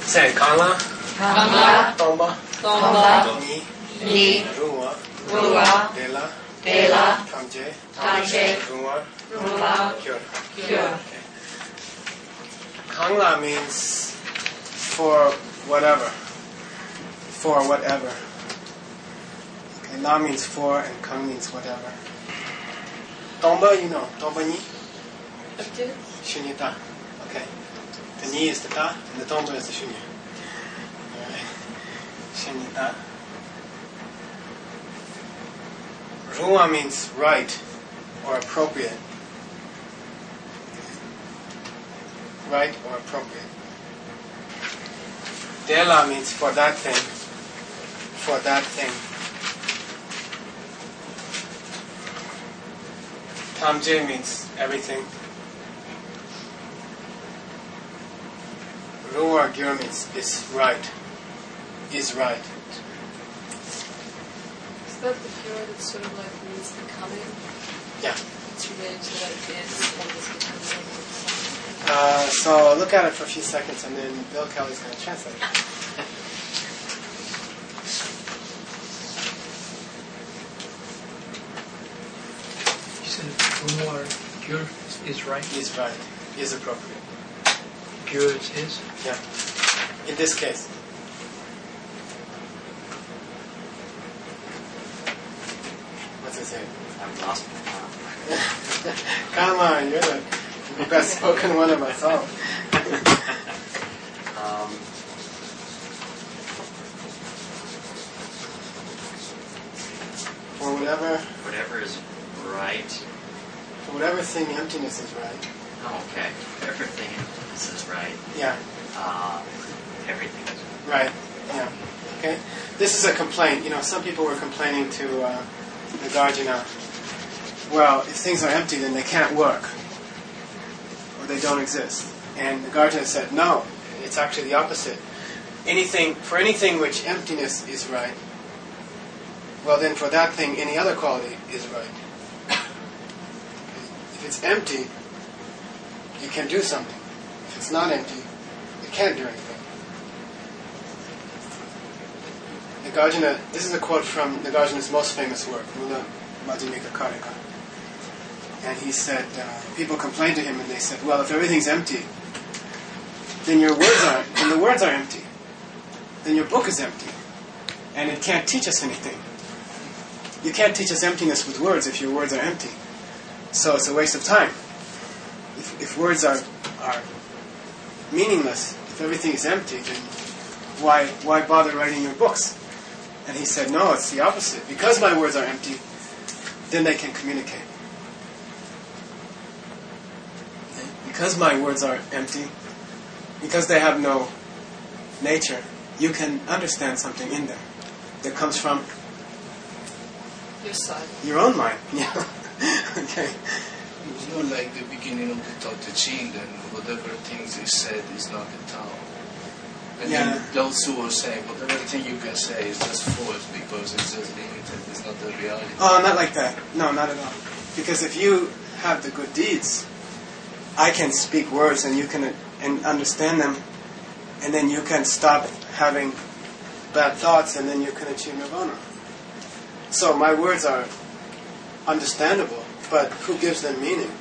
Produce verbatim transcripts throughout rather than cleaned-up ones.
Say Kanla, Kanla, Tomba, Tomba, Ni, Ni, Ruwa, Ruwa, Dela, Dela, Tamje, Tamje, Ruwa, Ruwa, Kyur. Kyur. Kangla means for whatever. For whatever. Okay, La means for and Kang means whatever. Tomba, you know. Tomba Ni? Shunya Ta. Okay. The Ni is the Ta and the Tomba is the Shunya. Alright. Shunya Ta. Ruwa means right or appropriate. Right or appropriate. Dela means for that thing. For that thing. Tamje means everything. Ruwa Gyur means is right. Is right. Is that the Gyur that sort of like means becoming? Yeah. It's related to that dance and this becoming. Uh, so look at it for a few seconds and then Bill Kelly's going to translate it. You said Ruwa Gyur is right? Is right. Is appropriate. Gyur is his? Yeah. In this case. What's it say? I've lost my count. Come on, you're the best spoken one of us all. um, For whatever, whatever is right. for whatever thing emptiness is right. Oh, okay. Everything this is right. Yeah. Uh, everything is Right. Yeah. Okay. This is a complaint. You know, some people were complaining to uh, Nagarjuna. Well, if things are empty, then they can't work, or they don't exist. And Nagarjuna said, no, it's actually the opposite. Anything for anything which emptiness is right, well, then for that thing, any other quality is right. If it's empty, you can do something. If it's not empty, you can't do anything. Nagarjuna, this is a quote from Nagarjuna's most famous work, Mula Madhyamika Karika. And he said, uh, people complained to him and they said, well, if everything's empty, then your words are, then the words are empty. Then your book is empty. And it can't teach us anything. You can't teach us emptiness with words if your words are empty. So it's a waste of time. If, if words are, are meaningless, if everything is empty, then why, why bother writing your books? And he said, no, it's the opposite. Because my words are empty, then they can communicate. Because my words are empty, because they have no nature, you can understand something in them that comes from Your side. your own mind. Yeah. Okay. It's not like the beginning of the Tao Te Ching, and whatever things is said is not the Tao. And Yeah. then Lao Tzu was saying, whatever thing you can say is just false because it's just limited, it's not the reality. Oh, not like that. No, not at all. Because if you have the good deeds, I can speak words and you can and understand them, and then you can stop having bad thoughts, and then you can achieve nirvana. So my words are understandable, but who gives them meaning?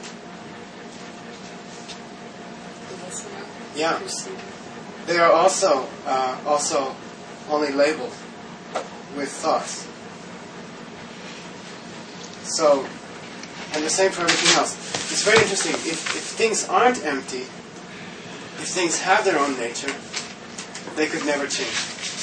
The listener. Yeah. Perceiver. They are also uh, also only labeled with thoughts. So, and the same for everything else. It's very interesting. If, if things aren't empty, if things have their own nature, they could never change.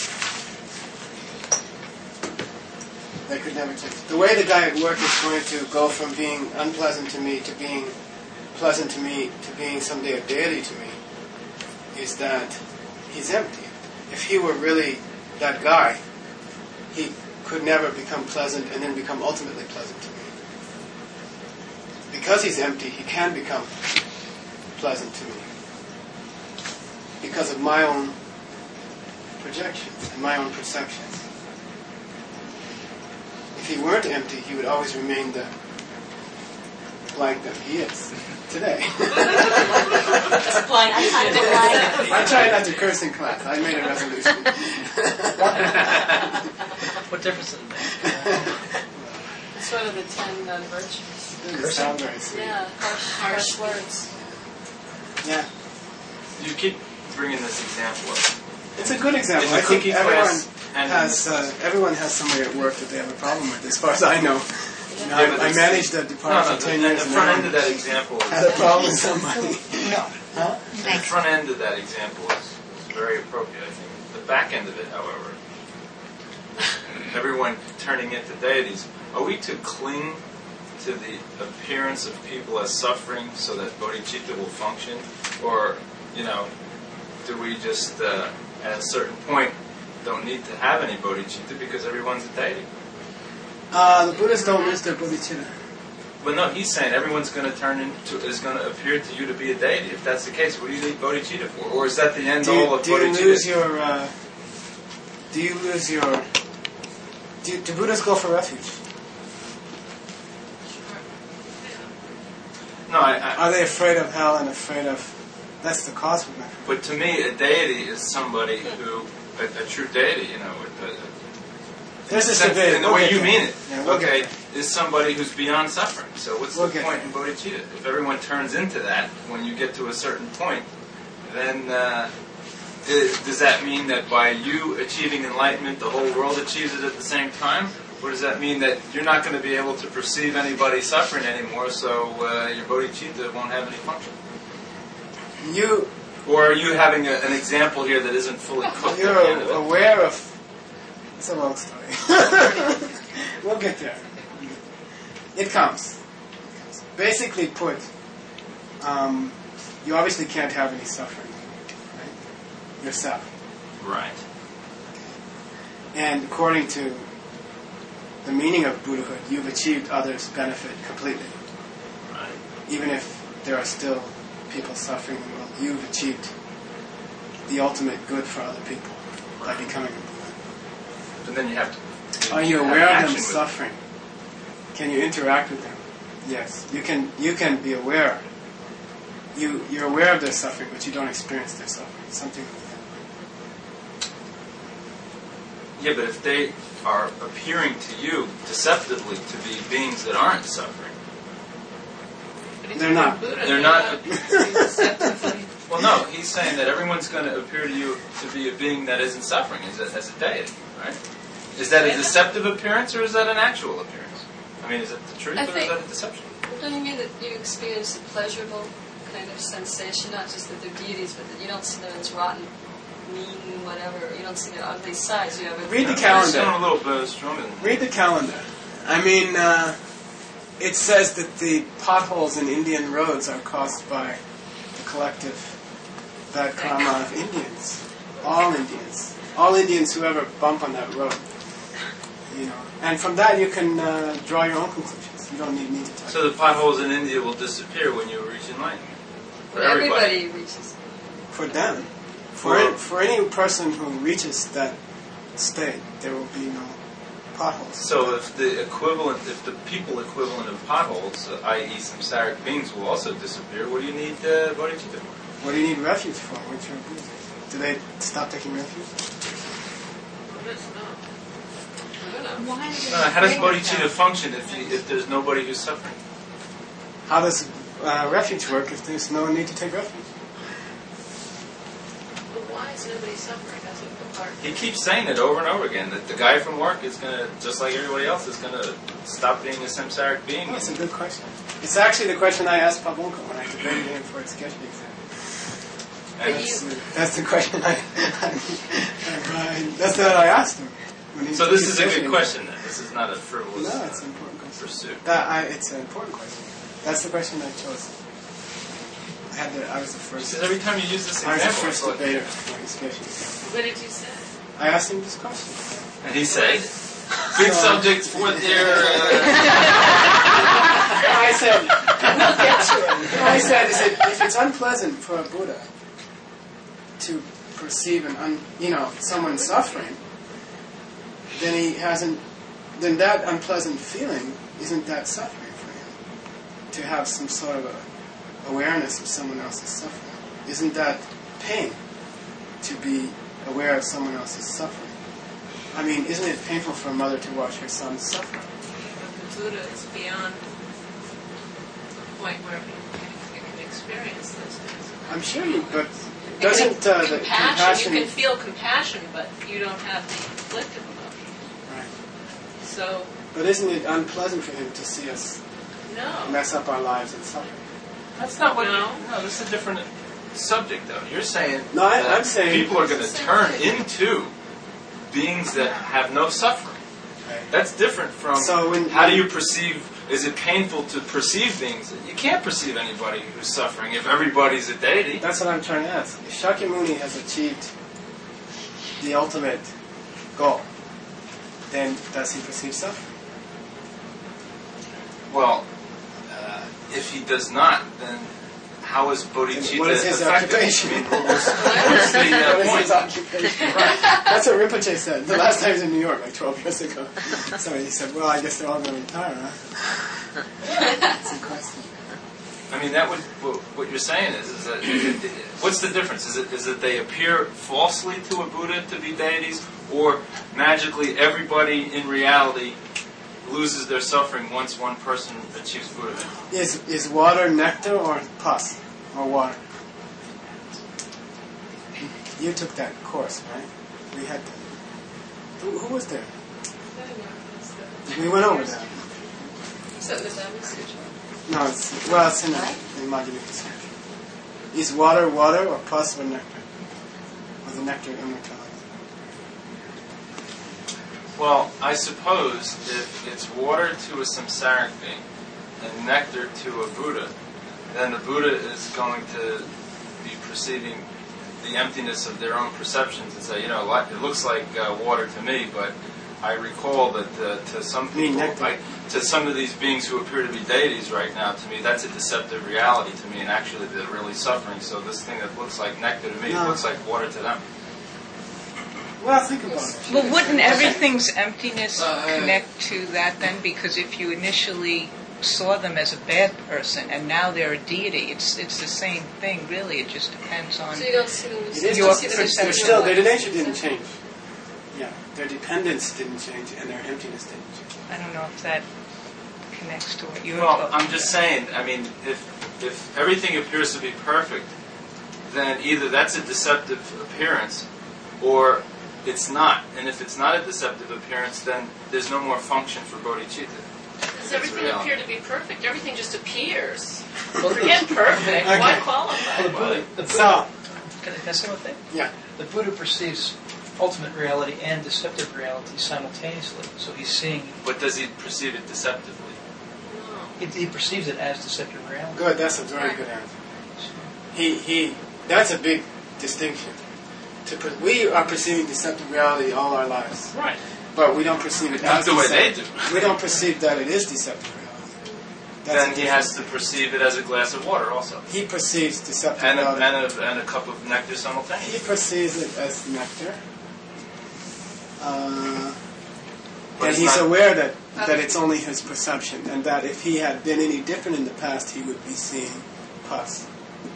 They could never change. The way the guy at work is going to go from being unpleasant to me to being pleasant to me to being someday a deity to me is that he's empty. If he were really that guy, he could never become pleasant and then become ultimately pleasant to me. Because he's empty, he can become pleasant to me. Because of my own projections and my own perceptions. If he weren't empty, he would always remain the blank that he is today. It's fine. I kind of like. I tried not to curse in class. I made a resolution. What difference does it make? It's one of the ten uh, virtues. Doesn't sound very sweet. Yeah, harsh, harsh words. Yeah. You keep bringing this example up. It's a good example. In I the think cookie everyone class and has uh, everyone has somebody at work that they have a problem with, as far as I know. You know, Yeah, but I, I it's- managed a No, department no, for the, ten the years and front end everyone of that example is, had a problem with somebody. No. Huh? the Thanks. front end of that example is very appropriate, I think. The back end of it, however, everyone turning into deities, are we to cling to the appearance of people as suffering so that bodhicitta will function? Or, you know, do we just, uh, at a certain point, don't need to have any bodhicitta because everyone's a deity? Uh, the Buddhists don't lose their bodhicitta. But no, he's saying everyone's going to turn into, is going to appear to you to be a deity. If that's the case, what do you need bodhicitta for? Or is that the end Do all you, of do you bodhicitta? lose your? Uh, do you lose your? Do, you, do Buddhists go for refuge? No, I, I, Are they afraid of hell and afraid of? That's the cause for refuge. but to me, a deity is somebody who, a, a true deity, you know, a, a, There's this sense- debate. in the We'll way get you there. mean it, Yeah, we'll okay, get is somebody who's beyond suffering. So what's We'll the get point there. in bodhicitta? If everyone turns into that, when you get to a certain point, then uh, i- does that mean that by you achieving enlightenment, the whole world achieves it at the same time? Or does that mean that you're not going to be able to perceive anybody suffering anymore, so uh, your bodhicitta won't have any function? You Or are you having a, an example here that isn't fully cooked at you're the end of it? aware of. It's a long story. We'll get there. It comes. Basically put, um, you obviously can't have any suffering, right? Yourself. Right. And according to the meaning of Buddhahood, you've achieved others' benefit completely. Right. Even if there are still people suffering in the world, you've achieved the ultimate good for other people by becoming a Buddha. But then you have to. Are you have aware of action them with it. suffering? Can you interact with them? Yes. You can you can be aware. You you're aware of their suffering, but you don't experience their suffering. Something like that. Yeah, but if they are appearing to you deceptively to be beings that aren't suffering, But if They're you're not. Buddha, they're not. deceptively. Well, no, he's saying that everyone's going to appear to you to be a being that isn't suffering as a, as a deity, right? Is that a deceptive appearance or is that an actual appearance? I mean, is it the truth I or is think- that a deception? Don't you mean that you experience a pleasurable kind of sensation, not just that they're deities, but that you don't see them as rotten, mean, whatever. You don't see their ugly sides. You have a Read the It's calendar. sounding a little bit stronger than Read the calendar. I mean, uh, it says that the potholes in Indian roads are caused by the collective bad karma of Indians. All Indians. All Indians who ever bump on that road. You know. And from that you can uh, draw your own conclusions. You don't need me to tell you. So the potholes in India will disappear when you reach enlightenment. For But everybody. everybody reaches. For them. For, For- it, for any person who reaches that state, there will be no potholes. So if the equivalent, if the people equivalent of potholes, uh, that is samsaric beings, will also disappear, what do you need uh, bodhicitta for? What do you need refuge for once you're a Buddha? Do they stop taking refuge? I don't know. Why did Uh, how does they bodhicitta bring function if, you, if there's nobody who's suffering? How does uh, refuge work if there's no need to take refuge? But why is nobody suffering? That's what the part. He keeps saying it over and over again, that the guy from work is going to, just like everybody else, is going to stop being a samsaric being. Oh, that's a good question. It's actually the question I asked Pabunka when I debated him for his sketch exam. And That's, uh, that's the question I, I, I that's what I asked him. When he so took this his is a sketch good exam. question then. This is not a frivolous No, it's uh, an important question. pursuit. That, I, it's an important question. That's the question I chose. I had the, I was the first. Because every time you use this I was the example, first it's like- debater for his sketch exam. What did you say? I asked him this question. and he said, good subject for their... Uh, I said, I said, is it, if it's unpleasant for a Buddha to perceive an un, you know, someone suffering, then he hasn't, then that unpleasant feeling isn't that suffering for him. To have some sort of a awareness of someone else's suffering. isn't that pain to be aware of someone else's suffering? I mean, isn't it painful for a mother to watch her son suffer? The Buddha is beyond the point where you can experience those things. I'm sure you, but doesn't uh, the compassion, compassion... you can feel compassion, but you don't have the inflictive emotion. Right. So, But isn't it unpleasant for him to see us no. mess up our lives and suffer? That's not what. No. No, this is a different subject, though. You're saying No, I- that I'm saying- people are going to turn into beings that have no suffering. Right. That's different from So when- how do you perceive. Is it painful to perceive beings? You can't perceive anybody who's suffering if everybody's a deity. That's what I'm trying to ask. If Shakyamuni has achieved the ultimate goal, then does he perceive suffering? Well, uh, if he does not, then how is bodhicitta What is his effective? occupation? I mean, what was, what was the uh, What is point? his occupation? That's what Rinpoche said the last time he was in New York, like twelve years ago. So he said, well, I guess they're all going to retire, huh? That's a question. I mean, that would what, what you're saying is, is that it, it, what's the difference? Is it is that they appear falsely to a Buddha to be deities, or magically everybody in reality loses their suffering once one person achieves Buddhahood? Is, is water nectar or pus? Or water? You took that course, right? We had that. Who, who was there? We went over that. So the Dhamma Sutra. No, it's, well, it's in the in Madhyamika Sutra. Is water water or pus or nectar? Or the nectar immortality? Well, I suppose if it's water to a samsaric being and nectar to a Buddha, then the Buddha is going to be perceiving the emptiness of their own perceptions and say, you know, like, it looks like uh, water to me, but I recall that uh, to some people, I, to some of these beings who appear to be deities right now, to me, that's a deceptive reality to me, and actually they're really suffering. So this thing that looks like nectar to me No. looks like water to them. Well, think about it. Well, wouldn't everything's emptiness Uh, connect to that then? Because if you initially saw them as a bad person and now they're a deity, it's it's the same thing, really. It just depends on... So you don't see them as It is, Your but they're perception. still, their nature didn't change. Yeah, their dependence didn't change and their emptiness didn't change. I don't know if that connects to what you're Well, talking I'm just saying, I mean, if if everything appears to be perfect, then either that's a deceptive appearance or it's not. And if it's not a deceptive appearance, then there's no more function for bodhicitta. Does That's everything reality. appear to be perfect? Everything just appears. Forget perfect. Why Okay. qualify? The Buddha, the Buddha, So, can I can I say one thing? yeah. The Buddha perceives ultimate reality and deceptive reality simultaneously. So he's seeing, But does he perceive it deceptively? No. he, he perceives it as deceptive reality. Good, that's a very good answer. He, he, that's a big distinction. To per, we are perceiving deceptive reality all our lives, Right. but we don't perceive it Not as the way they deceptive. do. We don't perceive that it is deceptive reality. That's Then a he has to perceive it as a glass of water also. He perceives deceptive And a, reality. and a, and a cup of nectar He simultaneously. perceives it as nectar. Uh, But and it's he's not- aware that, that it's only his perception, and that if he had been any different in the past, he would be seeing pus.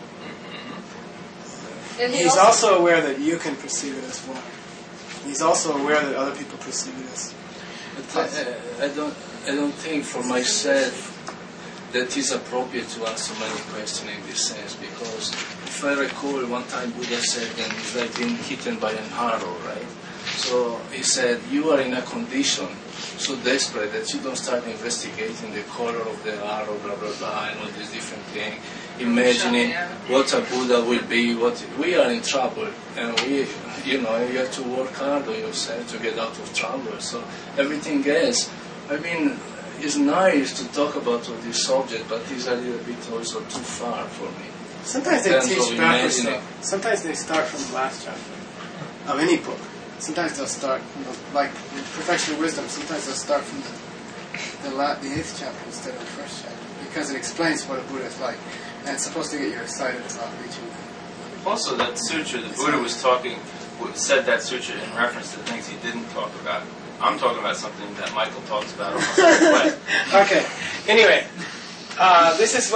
And he He's also, also aware that you can perceive it as water. He's also aware that other people perceive it as But I, I don't, I don't think for myself that is appropriate to answer many questions in this sense, because if I recall, one time Buddha said that it's like being hit by an arrow, right? So he said, you are in a condition so desperate that you don't start investigating the color of the arrow, blah, blah, blah, and all these different things, imagining what a Buddha will be. What we are in trouble, and we, you know, you have to work hard on yourself to get out of trouble. So everything else, I mean, it's nice to talk about all this subject, but it's a little bit also too far for me. Sometimes they Terms teach of backwards imagining. stuff. Sometimes they start from the last chapter of any book. Sometimes they'll start from the, like in Perfection of Wisdom. Sometimes they'll start from the the, la- the eighth chapter instead of the first chapter, because it explains what a Buddha is like, and it's supposed to get you excited about reaching that. Also, that sutra, the Buddha was talking, said that sutra in reference to things he didn't talk about. I'm talking about something that Michael talks about almost every way. Okay. Anyway, uh, this is what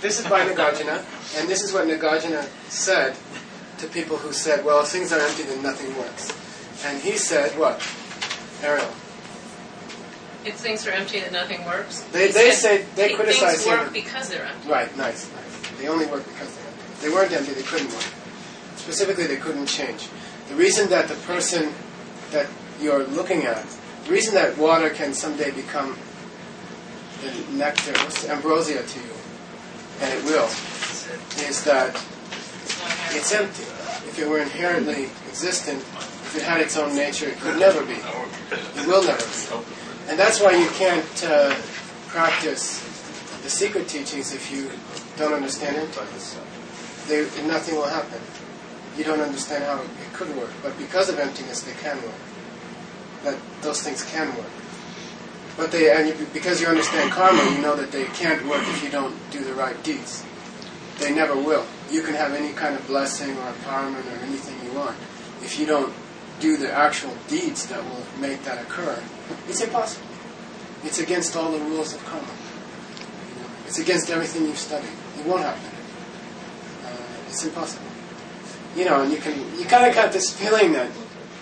this is by Nagarjuna, and this is what Nagarjuna said to people who said, well, if things are empty, then nothing works. And he said, what? Ariel. If things are empty, then nothing works. They, He they said say, they thi- criticize Things him. work because they're empty. Right, nice, nice. They only work because they're empty. If they weren't empty, they couldn't work. Specifically, they couldn't change. The reason that the person that you're looking at, the reason that water can someday become the nectar, what's the ambrosia to you, and it will, is that it's empty. If it were inherently existent, if it had its own nature, it could never be. It will never be. And that's why you can't uh, practice the secret teachings if you don't understand emptiness. They, nothing will happen. You don't understand how it could work. But because of emptiness, they can work. That those things can work. But they, and you, because you understand karma, you know that they can't work if you don't do the right deeds. They never will. You can have any kind of blessing or empowerment or anything you want. If you don't do the actual deeds that will make that occur, it's impossible. It's against all the rules of karma. You know, it's against everything you've studied. It won't happen. Uh, it's impossible. You know, and you can you kind of got this feeling that,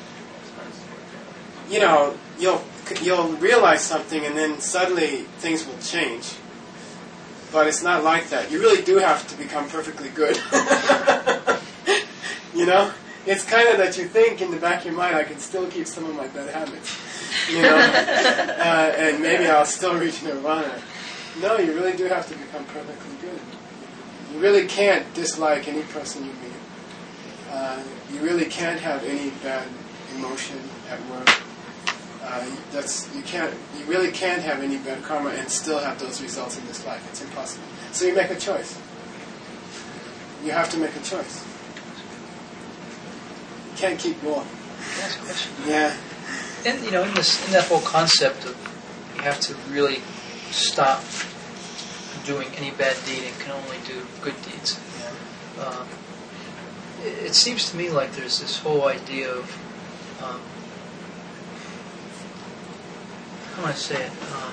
you know, you'll you'll realize something and then suddenly things will change. But it's not like that. You really do have to become perfectly good. You know? It's kind of that you think in the back of your mind, I can still keep some of my bad habits. You know? uh, and maybe I'll still reach nirvana. No, you really do have to become perfectly good. You really can't dislike any person you meet. Uh, you really can't have any bad emotion at work. Uh, that's you can't. You really can't have any bad karma and still have those results in this life. It's impossible. So you make a choice. You have to make a choice. You can't keep going. That's a question. Yeah. And you know, in this, in that whole concept of you have to really stop doing any bad deed and can only do good deeds. Um, it, it seems to me like there's this whole idea of um, how do I say it? Um,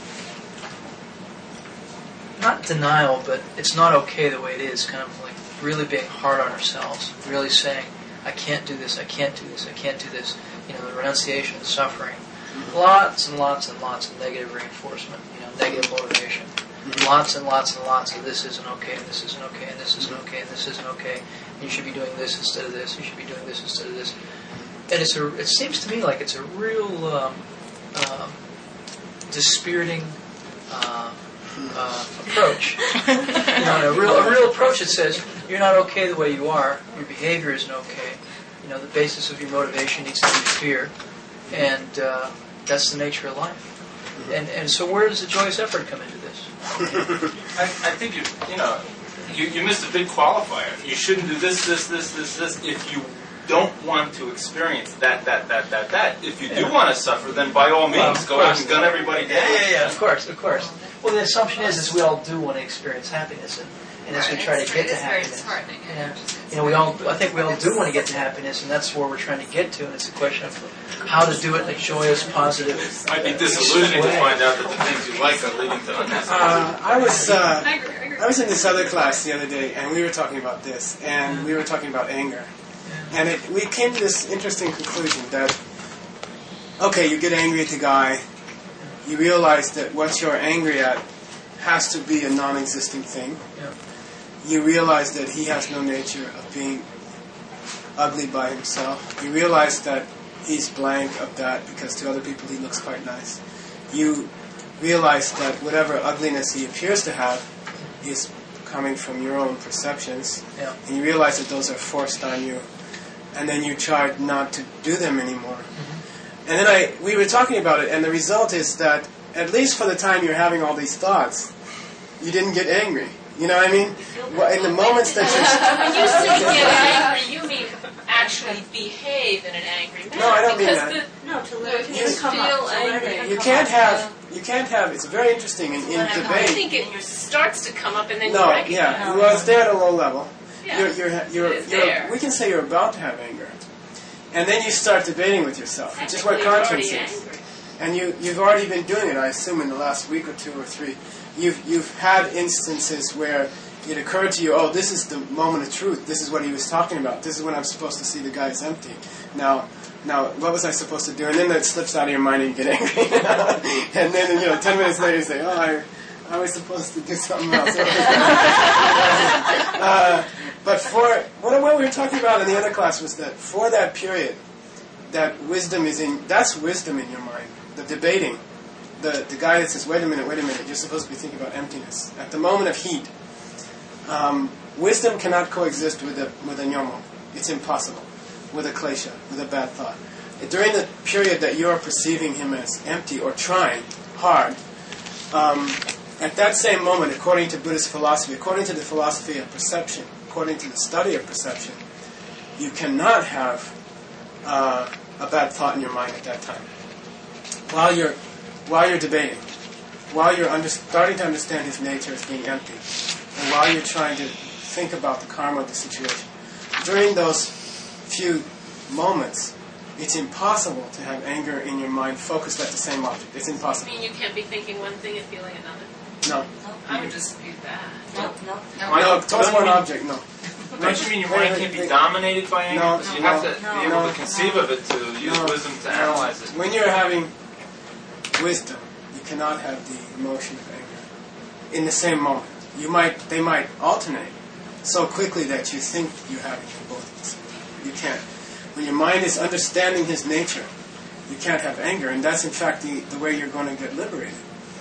not denial, but it's not okay the way it is. Kind of like really being hard on ourselves, really saying, "I can't do this. I can't do this. I can't do this." You know, the renunciation, the suffering, lots and lots and lots of negative reinforcement. You know, negative motivation. Lots and lots and lots of this isn't okay, and this isn't okay, and this isn't okay, and this isn't okay. You should be doing this instead of this. You should be doing this instead of this. And it's a. It seems to me like it's a real um, um, dispiriting uh, uh, approach. You know, a real a real approach that says you're not okay the way you are. Your behavior isn't okay. You know, the basis of your motivation needs to be fear, and uh, that's the nature of life. And and so where does the joyous effort come into this? I, I think you you know you, you missed a big qualifier. You shouldn't do this, this, this, this, this if you don't want to experience that, that, that, that, that. If you do Yeah. want to suffer, then by all means, Well, go out and gun everybody down. Yeah, yeah, yeah. Of course, of course. Well, the assumption is, is we all do want to experience happiness, and, and as we Right, try it's to get very- to it's very happiness, disheartening. yeah. You know, we all. I think we all do want to get to happiness, and that's where we're trying to get to. And it's a question of how to do it in a joyous, positive. It might be disillusioning to find out that the things you like are leading to unnecessary. Uh, I was uh, I agree, I agree. I was in this other class the other day, and we were talking about this, and we were talking about anger, and it, we came to this interesting conclusion that okay, you get angry at the guy, you realize that what you're angry at has to be a non-existing thing. Yeah. You realize that he has no nature of being ugly by himself. You realize that he's blank of that because to other people he looks quite nice. You realize that whatever ugliness he appears to have is coming from your own perceptions. Yeah. And you realize that those are forced on you. And then you try not to do them anymore. Mm-hmm. And then I we were talking about it, and the result is that at least for the time you're having all these thoughts, you didn't get angry. You know what I mean? Well, in the moments that When you say you're... get angry, you mean actually behave in an angry manner. No, I don't mean because that. The, No, to No, let if it you just come feel up. To let angry. it You come can't up. have... You can't have... It's very interesting in, in I debate. think it starts to come up and then No, you recognize yeah. it. Well, it's there at a low level. Yeah. You're, you're, you're, It's you're, there. we can say you're about to have anger. And then you start debating with yourself, which is what Technically, you're conscience already is. angry. And you, you've already been doing it, I assume, in the last week or two or three. you've you've had instances where it occurred to you, oh, this is the moment of truth. This is what he was talking about. This is when I'm supposed to see the guy is empty. Now, now, what was I supposed to do? And then that slips out of your mind and you get angry. And then, you know, ten minutes later you say, oh, I, I was supposed to do something else. uh, but for, what, what we were talking about in the other class was that for that period, that wisdom is in, that's wisdom in your mind. The debating, the, the guy that says, wait a minute, wait a minute, you're supposed to be thinking about emptiness. At the moment of heat, Um, wisdom cannot coexist with a with a nyomo. It's impossible. With a klesha, with a bad thought. During the period that you are perceiving him as empty or trying hard, um, at that same moment, according to Buddhist philosophy, according to the philosophy of perception, according to the study of perception, you cannot have uh, a bad thought in your mind at that time. While you're while you're debating, while you're under, starting to understand his nature as being empty. And while you're trying to think about the karma of the situation, during those few moments, it's impossible to have anger in your mind focused at the same object. It's I impossible. mean, you can't be thinking one thing and feeling another. No. I would dispute that. No, no, no. Why No, not? towards Don't one you mean- object, no. Don't you mean your Wait, mind wait, can't be wait. dominated by anger? No, Because you have to no, be able no. to conceive of it to use No. wisdom to analyze it. When you're having wisdom, you cannot have the emotion of anger in the same moment. You might, they might alternate so quickly that you think you're having them both at the same time. You can't. When your mind is understanding his nature, you can't have anger, and that's in fact the, the way you're going to get liberated.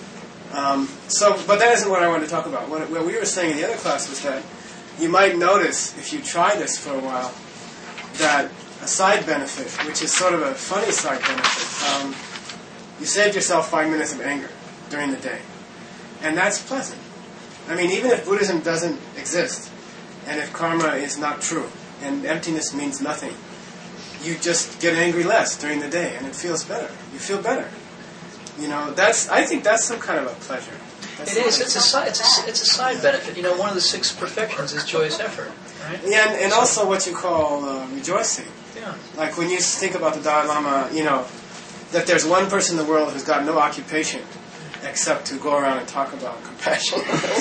Um, so, but that isn't what I wanted to talk about. What, what we were saying in the other class was that you might notice, if you try this for a while, that a side benefit, which is sort of a funny side benefit, um, you saved yourself five minutes of anger during the day. And that's pleasant. I mean, even if Buddhism doesn't exist, and if karma is not true, and emptiness means nothing, you just get angry less during the day, and it feels better. You feel better. You know, that's. I think that's some kind of a pleasure. That's It is. some- It's a side. It's a, it's a side benefit. You know, one of the six perfections is joyous effort, right? Yeah, and, and also what you call uh, rejoicing. Yeah. Like when you think about the Dalai Lama, you know, that there's one person in the world who's got no occupation except to go around and talk about compassion.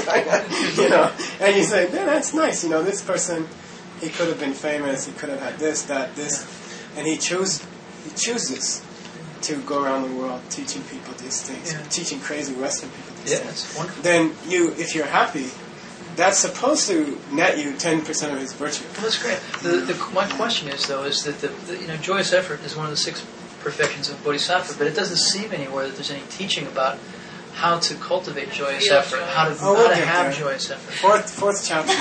You know, and you say, yeah, that's nice. You know, this person, he could have been famous. He could have had this, that, this, and he choose, he chooses to go around the world teaching people these things, Yeah. teaching crazy Western people these Yeah, things. it's wonderful. Then you, if you're happy, that's supposed to net you ten percent of his virtue. Well, that's great. The, the, my question is, though, is that the, the you know joyous effort is one of the six perfections of Bodhisattva, but it doesn't seem anywhere that there's any teaching about how to cultivate joyous Feel effort, how to, Oh, we'll how to get have there. joyous effort. Fourth, fourth chapter.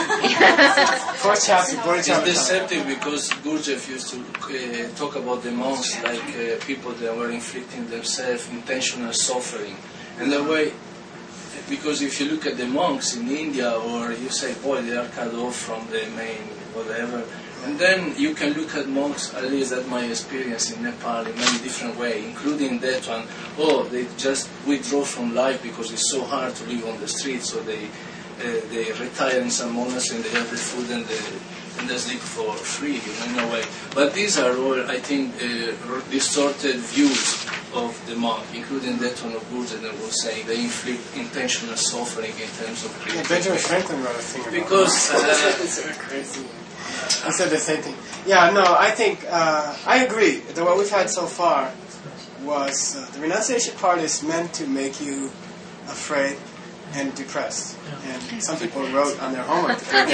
Fourth chapter, It's Bodhisattva. deceptive because Gurdjieff used to uh, talk about the monks like uh, people that were inflicting themselves intentional suffering. And the way, because if you look at the monks in India, or you say, boy, they are cut off from the main whatever, and then you can look at monks, at least that's my experience in Nepal, in many different ways, including that one. Oh, they just withdraw from life because it's so hard to live on the street, so they uh, they retire in some monastery and they have the food and they, and they sleep for free, you know, in a way. But these are all, I think, uh, distorted views of the monk, including that one of Gurdjieff that was saying they inflict intentional suffering in terms of Yeah, Benjamin Franklin wrote a thing about Because, it. uh, It's so crazy. He said the same thing. Yeah, no, I think, uh, I agree that what we've had so far was, uh, the renunciation part is meant to make you afraid and depressed. And some people wrote on their homework. And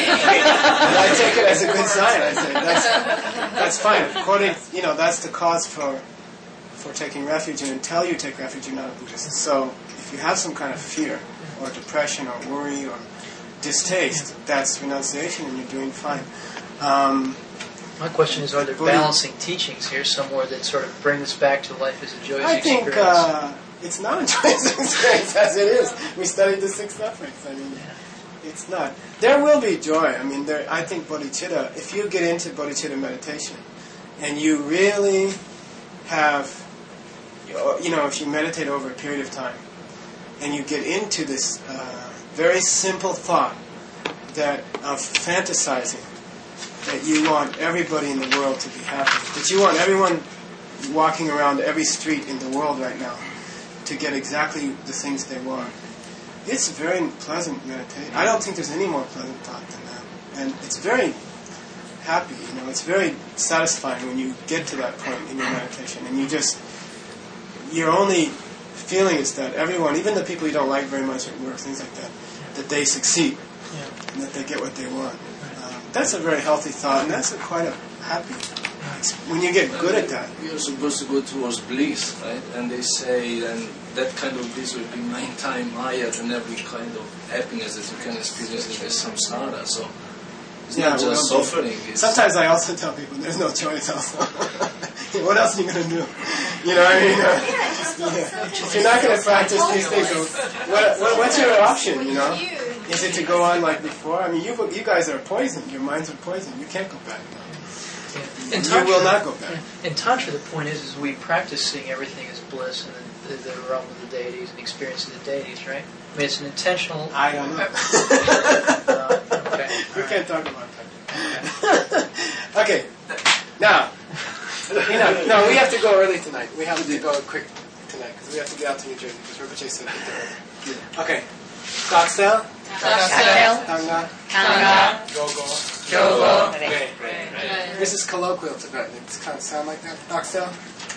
I take it as a good sign. I say, that's, that's fine. According, you know, that's the cause for for taking refuge, and until you take refuge, you're not a Buddhist. So if you have some kind of fear or depression or worry or distaste, that's renunciation, and you're doing fine. Um, My question is, are there Buddha- balancing teachings here somewhere that sort of bring us back to life as a joyous I think experience? uh, it's not a joyous experience as it is. We studied the six sufferings. I mean, it's not. There will be joy. I mean, there, I think bodhicitta, if you get into bodhicitta meditation and you really have, you know, if you meditate over a period of time and you get into this uh, very simple thought that of fantasizing that you want everybody in the world to be happy, that you want everyone walking around every street in the world right now to get exactly the things they want. it's very pleasant meditation. I don't think there's any more pleasant thought than that. And it's very happy, you know, it's very satisfying when you get to that point in your meditation and you just, your only feeling is that everyone, even the people you don't like very much at work, things like that, that they succeed Yeah. and that they get what they want. Um, that's a very healthy thought, and that's a quite a happy, when you get good at that. We are supposed to go towards bliss, right? And they say, and that kind of bliss will be nine times higher than every kind of happiness that you can experience in the samsara. So it's Yeah, not just well, suffering. It's Sometimes I also tell people there's no choice also. What else are you going to do? You know what I mean? Uh, yeah. If you're not going to practice these things, so what, what, what's your option, you know? Is it to go on like before? I mean, you you guys are poisoned. Your minds are poisoned. You can't go back now. In You Tantra, will not go back. In Tantra, the point is, is we practice seeing everything as bliss and the, the, the realm of the deities and experiencing the deities, right? I mean, it's an intentional... I don't know. uh, okay. We All can't right. talk about that. Okay. Now, you know, no, we have to go early tonight. We have to go quick tonight because we have to get out to New Jersey because Rinpoche said that. Okay. Doxel, Doxel, Tanga, Tanga, Jogo. Jogo. Great, great. This is colloquial Tibetan. It kind of sound like that. Doxel,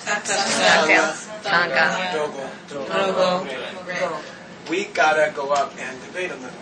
Tanga, Jogo. Jogo. Great. We gotta go up and debate a little.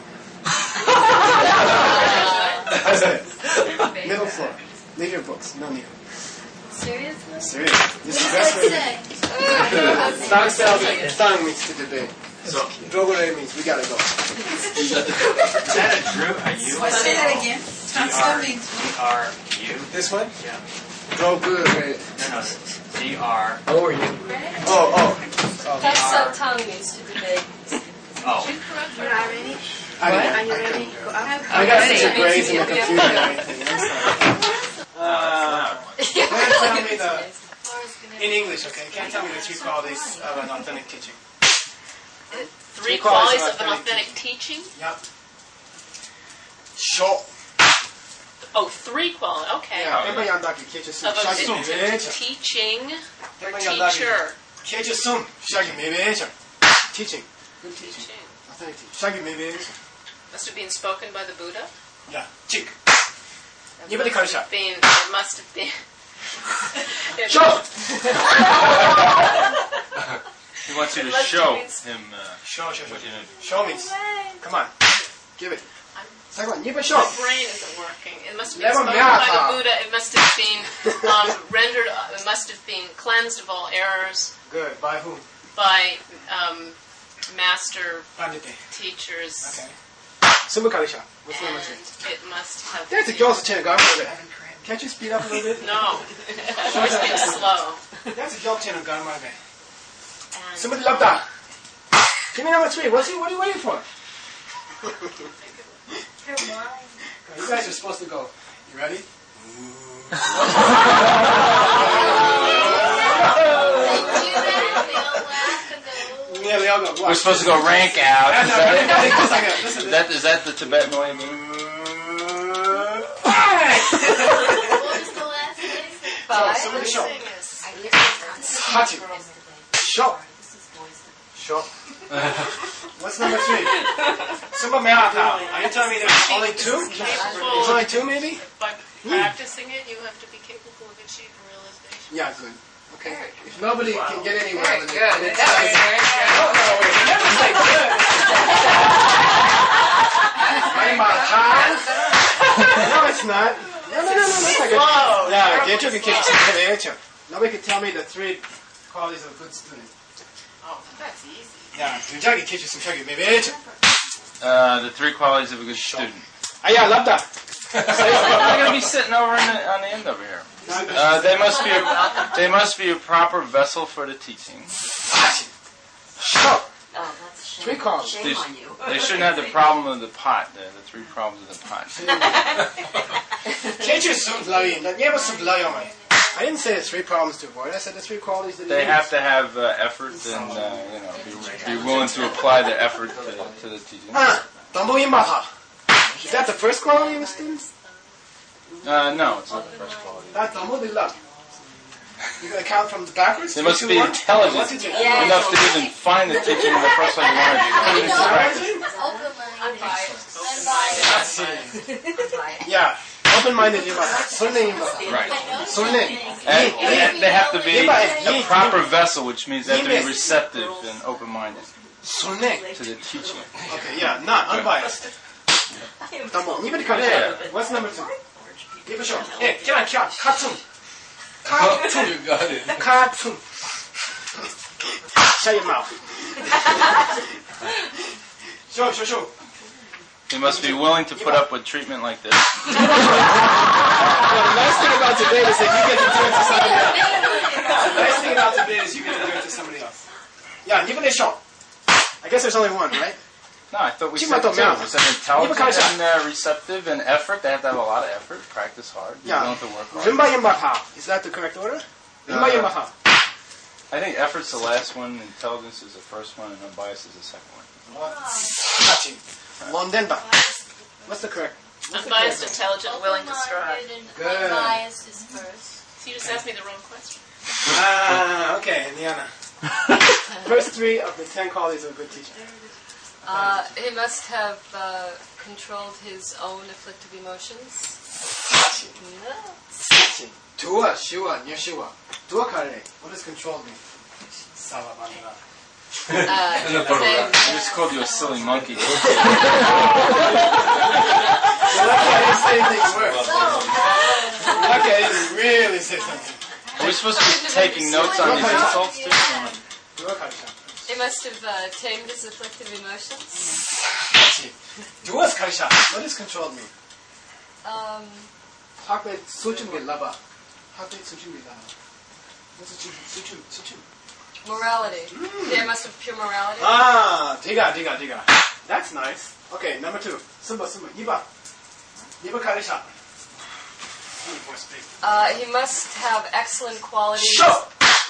How's that? Middle floor. Leave your books. No need. Seriously? Serious. This is the best way. Doxel, Tang means to debate. So, Drogore means we gotta go. Is that a Drew? Are you? Say that again. D R U? This one? Yeah. Drogore. No, no. D R. How are you? Oh, oh. That's how tongue means to debate. Oh. You're not ready? I, Are I, you I, ready? couldn't do Go it. up. I got Ready. such a graze in the computer and everything. I'm sorry. Uh, can't tell me the, in English, okay? Can't tell me the three qualities of an authentic teaching. Three qualities of an authentic teaching? Yep. Sho. Oh, three qualities. Okay. Everybody on Doctor Keijusum. Of a Shagi good mebecha. teaching or Everybody on Doctor teacher. Keijusum. Shagi mebecha. Teaching. Good teaching. Teaching. Authentic teaching. Shagi mebecha. Must have been spoken by the Buddha. Yeah. Chik. Nibali karisha. Been, it must have been. Sho. he wants you to It must show have been- him uh, Show, show, show. what you know. Show me. Come on. Give it. Second one. Nipa show. My brain isn't working. It must have been Never spoken mind. by the Buddha. It must have been um, rendered. Uh, it must have been cleansed of all errors Good. By whom? by um, master Pandite. teachers. Okay. Sumakarisha. What's the And number three? it must have. There's a been- girl's chain of Can't you speed up a little bit? No, I've always been slow. That's a girl's chain of Garmarbe. And Somebody love that. Give me number three. What's he, what are you waiting for? You guys are supposed to go. You ready? Yeah, they all go. We're supposed to go rank out. Yeah, Is no, that, everybody goes like that. Listen to is that, is that the Tibetan way of moving? Five. So, somebody show. Hachi. Show. Show. What's number three? Sumba Meata. Are you telling me there's only two? There's only two, maybe? by practicing it, you have to be capable of achieving realization. Yeah, good. Okay. If nobody can get anywhere with it, Good. then it's That was like, very good. no, no, wait. You never say good. I'm a high. No, it's not. No, no, no, no. That's not good. Slow. Yeah, get your education. Nobody can tell me the three qualities of a good student. Oh, that's easy. Yeah, 굉장히 기초 심사기 매매죠. Uh, the three qualities of a good student. Ah, yeah, love that. They're going to be sitting over in the, on the end over here. Uh, they must be a, they must be a proper vessel for the teaching. Sure. Oh, that's a shame. Three qualities. Shame They, on you. they shouldn't have the problem of the pot. The, the three problems of the pot. Can't you sublayo? Never sublayo, man. I didn't say the three problems to avoid. I said the three qualities that They you have to have uh, effort and uh, you know be, be willing to apply the effort to, to the teaching. Ah, Dambo Yimbaha. Is that the first quality of a student? Uh, no, it's not the first quality. That Dambo de love. You're going to count from the backwards? They Three, must two, be one? intelligent What did you Yeah. enough to even find the teaching in the first place you want to do. Practice. Open-minded. Unbiased. Unbiased. Yeah. Open-minded Yimbaha. Sonne Yimbaha. Right. Sonne. And, and they have to be Yeah. a proper vessel, which means they have to be receptive and open-minded Sonne. to the teaching. Okay, yeah, not unbiased. Tamam. Nibiri Karisha. What's number two? Give a shot. Hey, come on, shot. Katsun. Katsun. You got it. Katsun. Shut your mouth. Show, show, show. They must be willing to put up with treatment like this. Well, the nice thing about debate is that you get to do it to somebody else. The nice thing about debate is you get to do it to somebody else. Yeah, give it a shot. I guess there's only one, right? No, I thought we Chima said two. to mouth. We said intelligent Give a and uh, receptive and effort. They have to have a lot of effort, practice hard. You Yeah. don't have to work hard. Rimba Yimbaha. Is that the correct order? Rimba Uh, Yimbaha. I think effort's the last one, intelligence is the first one, and unbiased is the second one. Hachi. Mondenda. What's the correct? What's the Unbiased, correct intelligent, willing to strive. Good. Unbiased is first. So you just asked me the wrong question. Ah, okay, Indiana. First three of the ten qualities of a good teacher. Uh, he must have uh, controlled his own afflictive emotions. Hachi. No. Hachi. Tua, Shua, Nyoshiwa. Tua kare. What does control mean? Sawa bandara. Uh, same. I just called you a silly monkey. So that's how you say things work. Okay, you really say something. Are we supposed to be taking notes on these insults too? Tua kare. He must have uh, tamed his afflictive emotions. Hachi. Tua's karisha. What does controlled mean? Um, Hakbe suchum ge laba. Hakbe suchum ge laba. What's suchum? Suchum. Suchum. morality. They must have pure morality. Ah, diga, diga, diga. That's nice. Okay, number two. Sumba, sumba. Yiba. Yiba karisha. Uh, he must have excellent qualities. Show!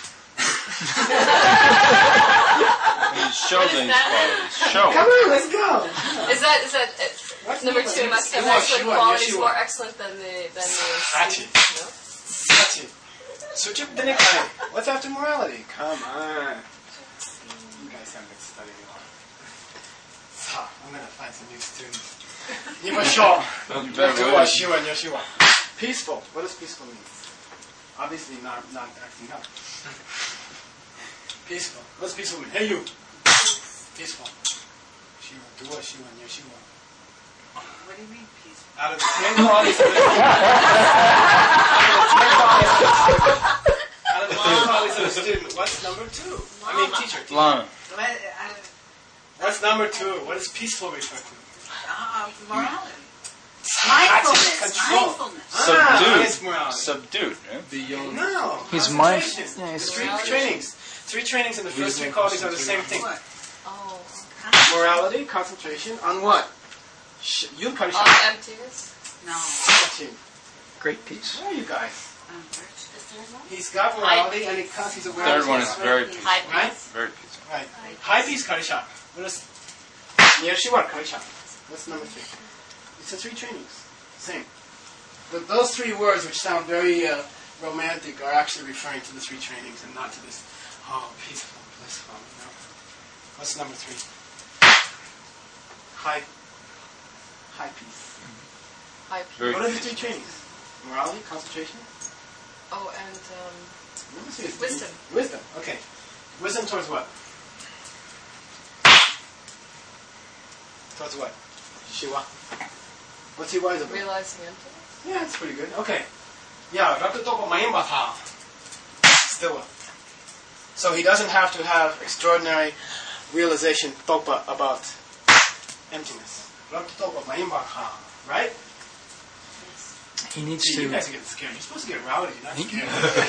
Show things qualities. Show. Come on, let's go. Is that is that uh, What's number number two? two? Must have Yeshua, excellent Yeshua, qualities, Yeshua. more excellent than the than the. Hachi. No? Hachi. Suchum dinikai. What's after morality? Come on. You guys haven't been studying a lot. So, I'm gonna find some new students. Yiba show. You better Dua, believe. Shiwa, and Yoshiwa. Peaceful. What does peaceful mean? Obviously not not acting up. Peaceful. What's peaceful mean? Hey you. Peaceful. Shiwa, Dua, Shiwa, and Yoshiwa. What do you mean, peaceful? Out of ten qualities of a out of ten qualities of a student, what's number two? I mean teacher. teacher. Lana. What's number two? What does peaceful refer to? Uh, morality. Mindfulness. Control. Ah, Subdued. it's morality. Subdued. Yeah? Beyond. No. He's mind- concentration. yeah, he's- three trainings. Three trainings and the first three qualities are the same thing. What? Oh, Morality, concentration, on what? Sh- you on karisha. emptiness. No. Great piece. Where are you guys? Um, where's the third one? He's got morality and he comes, he's aware Third of one his- is very peaceful. High Right? peace. Very peaceful. Right. High peace karisha. What is Yershiwa karisha? What's number three? It's the three trainings. Same. But those three words, which sound very uh, romantic, are actually referring to the three trainings and not to this, oh, peaceful, blissful. No. What's number three? High, high peace. High peace. Very What are the peaceful. three trainings? Morality, concentration, Oh, and um, Let me see. Wisdom. Wisdom. Okay. Wisdom towards what? Towards what? Shiwa. What's he wise about? realizing emptiness. Yeah, that's pretty good. Okay. Yeah, Doctor Toko Mayimbatha. Still up. So he doesn't have to have extraordinary realization Topa about emptiness. Doctor Toko Mayimbatha. Right? He needs See, you to. guys are getting scared. You're supposed to get rowdy, not scared.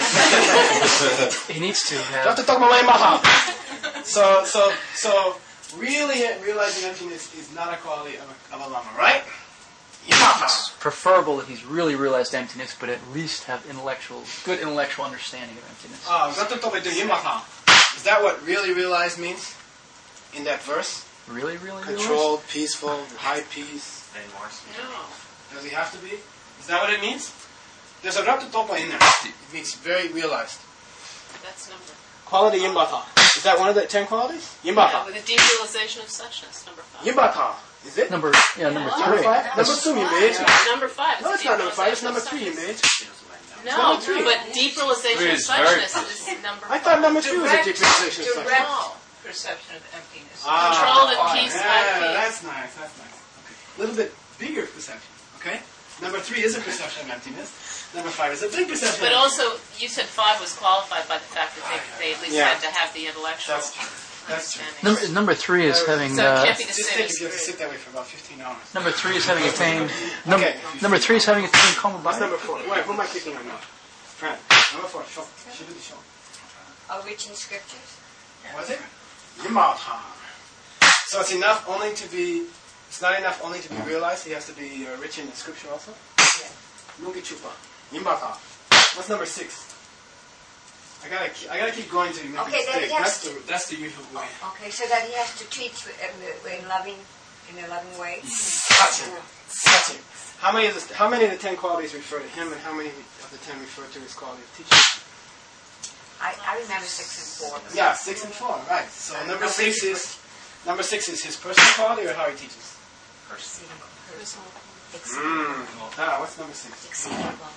He needs to have. Doctor Toko Mayimbatha. So, so, so, really realizing emptiness is not a quality of a, of a lama, right? Yamaha. It's preferable that he's really realized emptiness, but at least have intellectual, good intellectual understanding of emptiness. Ah, Doctor Toko do Yamaha. Is that what really realized means in that verse? Really, really, Controlled, peaceful, high peace. No. Does he have to be? Is that what it means? There's a Doctor Toko in there. It means very realized. That's number. Quality Yimbata. Is that one of the ten qualities? Yimbata. With a deep realization of suchness, number five. Yimbata. Is it? Number yeah, number Number three. five? Number two, Yimbei. Number five. No, is it's deep not number five. It's realization number of three, suchness. Yimbei. No, Number three. but deep realization Three of is very suchness is number I five. thought number two was a Direct, deep realization of direct suchness. perception of emptiness. Ah, Control the peace by yeah, peace. that's nice. That's nice. Okay. A little bit bigger perception. Okay. Number three is a perception of emptiness. Number five is a big perception. But of also, you said five was qualified by the fact that they, they at least Yeah. had to have the intellectual That's true. That's true. understanding. Number number three is having So it uh, can't be the Just same think as if you have to three. sit that way for about fifteen hours. number three is having attained. Number, Okay. number three is having attained koma What's body. number four? Wait, who am I kicking on now? Fran. Number four. Show. Should be the show. Are rich in scriptures? Was it? Yimata. So it's enough only to be. It's not enough only to be realized. He has to be uh, rich in the scripture also. Yeah. Nungi chupa. Yimbata. What's number six? I gotta. ke- I gotta keep going till you make Okay, a then mistake. he has That's to- the. That's the usual way. Okay, so that he has to teach in, the, in loving, in a loving way. Touching. Touching. How many of the How many of the ten qualities refer to him, and how many of the ten refer to his quality of teaching? I, I remember six and four. but- Yeah, six and four. Right. So Uh, number no, six maybe is number six is his personal quality or how he teaches. Exceeding, Personal. exceeding, Mm. Ah, what's number six? exceeding love.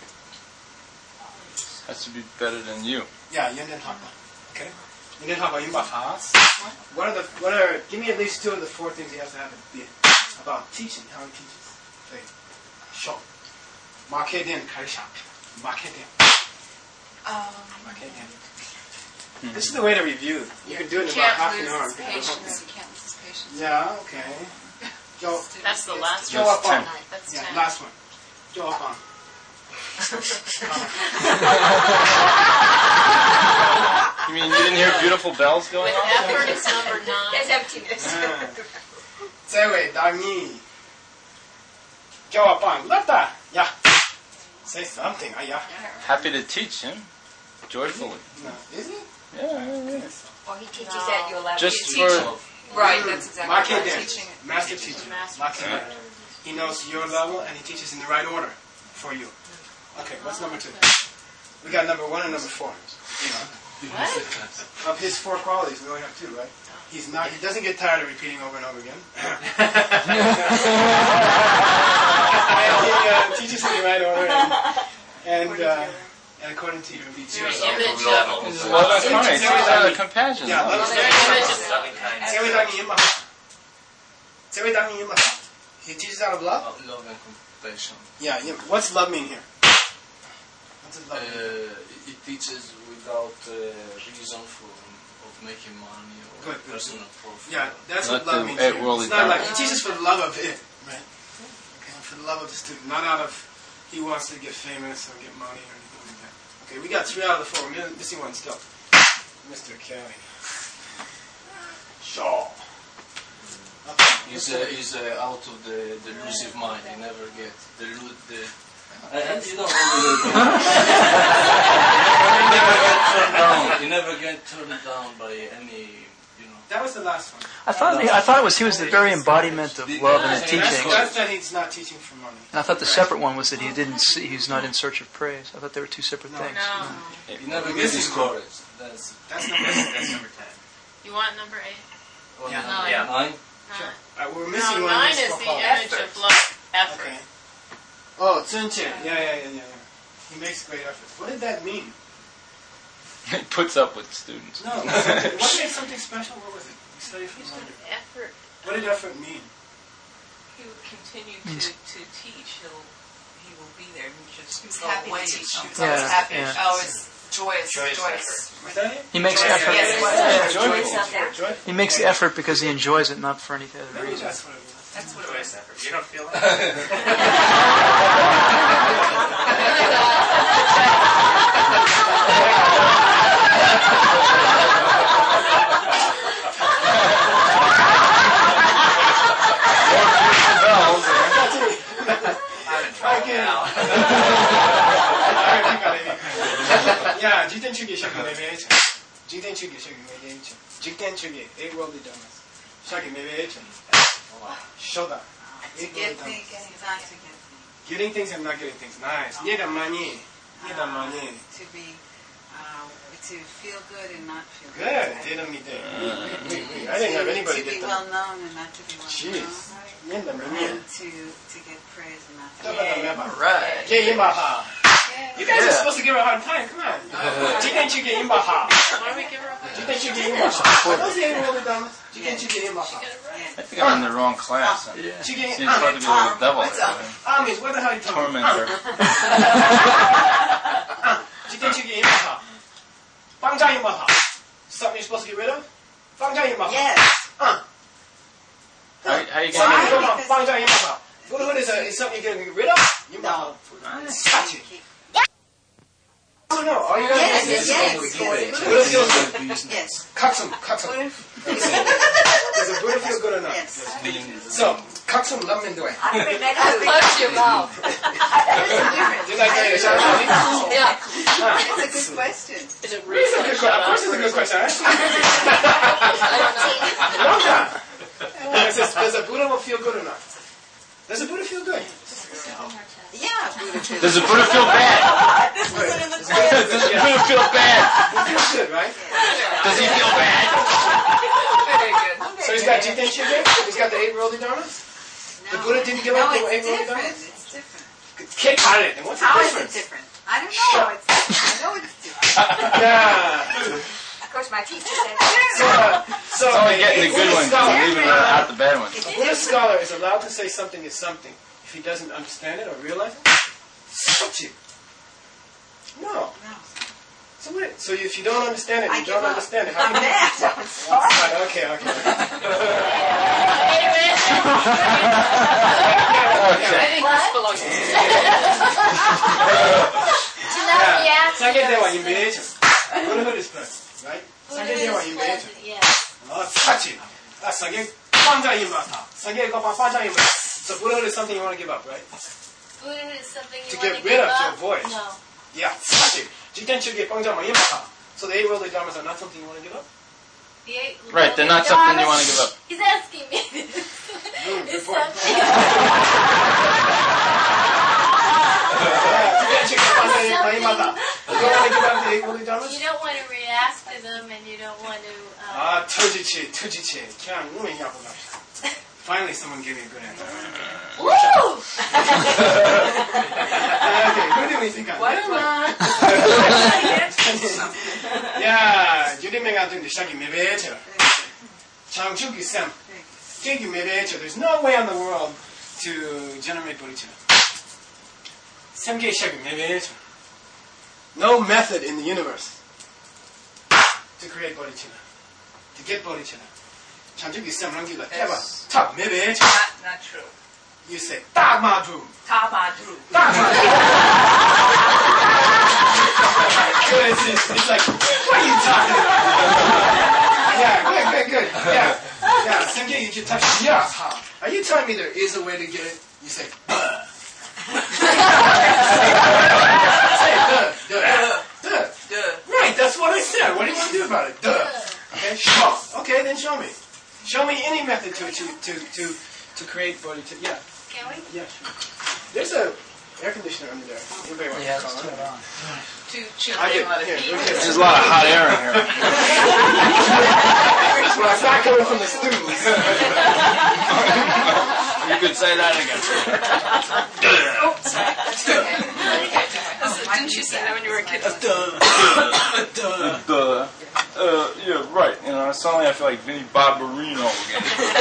Has to be better than you. Yeah, Yunden Hapa. Okay. Yunden Hapa Yumba Haas. What are the what are give me at least two of the four things he has to have to be about teaching, how he teaches. Okay. Show. Marketing Kaisha. Marketing. Um, Marketing. This is the way to review. You can do it in about can't half an lose hour. his patience. He can't lose his patience. Yeah, okay. Joe That's the last Joe one. up on. That's Yeah, ten. last one. Joe up on. You mean you didn't hear beautiful bells going With on? effort, it's number nine. That's emptiness. Zewe, Dami. Joe up on. Lata. Yeah. Say something. Ah, yeah. Happy to teach him, joyfully. No. Is it? Yeah, yeah, yeah. Or he teaches No. at your level. Just Teaching. for Right, that's exactly right. Makeden. Teaching it. Master teacher. Master Makeden. He knows your level and he teaches in the right order for you. Okay, what's number two? We got number one and number four. Of his four qualities, we only have two, right? He's not. He doesn't get tired of repeating over and over again. And he uh, teaches in the right order and and, uh, and according to your leads. Your image of Well, that's fine. It's uh, compassion. Yeah, no? love their image of Zewedangi Yimba. Zewedangi Yimba. He teaches out of love? Of love and compassion. Yeah, yeah. What's love mean here? What's it love mean? Uh, it teaches without uh, reason for of making money or Good, good. personal profit. Yeah, that's Not what love the means. eight Here. worldly It's not like powers. he teaches for the love of it, right? Okay, for the love of the student, not out of he wants to get famous or get money or anything like that. Okay, we got three out of the four. We're missing one still. Mister Kelly. Shaw. Okay. He's, uh, he's uh, out of the delusive mind. He never get the lu- the. Uh, you don't he never get turned down. He never get turned down by any. You know. That was the last one. I thought I thought it was he was the very embodiment of love in his And teachings. that's, that's that he's not teaching for money. And I thought the separate one was that he didn't see, he's not in search of praise. I thought they were two separate No. things. no. He never We're gets missing discouraged. That's That's number That's number ten. You want number eight? oh, Yeah. Nine. Yeah. nine. Nine. Uh, we're No, missing one. nine of these is four the qualities. image of love, effort. Okay. Oh, Tsunche. Yeah, yeah, yeah, yeah, yeah. He makes great efforts. What did that mean? He puts up with students. No. What made something special? What was it? You studied for You money. said effort. What did effort mean? He will continue He's- to, to teach. He'll he will be there. He just He's go happy to away teach you. sometimes. He's Yeah, happy. yeah. Oh, it's joyous, Joyous joyous. Was that it? He makes Joyous. effort. Yes, Yeah, it's joyful. joyous out there. Joyful. He makes the effort because he enjoys it, not for any other Maybe reason. that's what it was. That's what it Joyous was. effort. You don't feel that? Yeah, Jiten Chugi Shaki Mebe Jiten Chugi Shaki Mebe Jiten Chugi, eight worldly dhammas. Shaki Mebe Shoda. Eight worldly Get dhammas. things, getting not to get Getting things and not getting things. Nice. Nida mani. Nida mani. to be uh, to feel good and not feel Good. good. Didn't me there. I didn't have anybody to get be that. well known and not to be well Jeez. known. Minda, And minda. to to get praise and not to All get right. Get Imbaha. You guys are supposed to give her a hard time. Come on. Do you think you get Imbaha? Why do we give her a Do you think you get Imbaha? Are those the eight really dumb? Do you think you get Imbaha? I think I'm in the wrong class. Do you get Seems like to be a little devil. Amis, what the hell are you talking Tormentor. Do you think you get Imbaha? Bangja Imbaha. Something you're supposed to get rid of? Bangja Imbaha. Yes. Uh. How, how you Something getting you go Bangja Imbaha. Buddhahood is, a, is something you're going to get rid of? Imbaha. Sachi. Oh no, all you gotta do is Yes, Buddha yes, feels good. yes. Yes. Kaksum, kaksum. Does the Buddha feel good or not? Yes. So, kaksum lam do it. I remember Close your mouth. Did I get it? Shall I tell you? Yeah. It's a good question. Is it It's really a good question. Of course it's a good question. Actually. I don't know. Long time. Does, this, does the Buddha feel good or not? Does the Buddha feel good? Yeah, Buddha feels Does the Buddha feel bad? This isn't in the Does the Buddha feel bad? He feels good, right? Does he feel bad? Very good. So he's got Jiten Shige? He's got the eight worldly dharmas? The Buddha didn't give up No, the eight it's worldly different. dharmas? It's different. Kick at it. And what's the How is difference? it different? I don't know. It's, I know it's different. Yeah. Of course, my teacher said So, uh, so It's only a getting the good Buddhist ones scholar- and leaving out the bad ones. A Buddhist scholar is allowed to say something is something if he doesn't understand it or realize it. Such it. No. No. So what? So if you don't understand it, I you give don't up. understand it. How I'm can you? mad. I'm sorry. Right, okay, okay. I think this belongs to Yeah. Sange dewa inbeja. Buddhahood is pleasant, right? Sange dewa inbeja. Oh, such it. Ah, sange panja imata. Sange ko panja imata. So Buddhahood is something you want to give up, right? Buddha is something you To want get to rid give of, to up? avoid. No. Yeah, such it. Jiten chuge panja ma imata. So the eight worldly dharmas are not something you want to give up? The eight Right, they're not something you want to give up. He's asking me. Mm, It's good point. something. Jiten chuge panja ma imata. You don't want to give up the eight worldly dharmas? You don't want to react to them, and you don't want to. Um, Ah, tujichi, tujichi. 그냥 우면 야구 갑시다. Finally, someone gave me a good answer. Woo! Okay, who do we think of? Yeah, 유리맹아 등도 시작이 매배죠. 장주기 쌤, 계기 매배죠. There's no way in the world to generate bodhicitta. 샘계 시작이 매배죠. No method in the universe to create bodhicitta, to get bodhicitta. 장주기 쌤 랑기가 해봐. 탁 매배죠. Not, not true. You say 딱 맞음. Tabadru. 딱 맞음. It's, it's, it's like, what are you talking about? Yeah, good, good, good. Yeah, yeah. Something you can touch. Yeah, are you telling me there is a way to get it? You say, duh. Say duh, duh, duh, duh. Right, that's what I said. What do you want to do about it? Duh. Okay, show. Okay, then show me. Show me any method to to to to, to create bodhicitta. Yeah. Can we? Yeah, sure. There's a air conditioner under there. Anybody want Yeah, to let's call turn it? it on. To chill I in get, a lot of here, heat. look here. There's a lot of hot air in here. Well, it's not coming from the students. You could say that again. Didn't you say that when you were a kid? Duh. Uh, yeah, right. You know, suddenly I feel like Vinnie Barbarino again.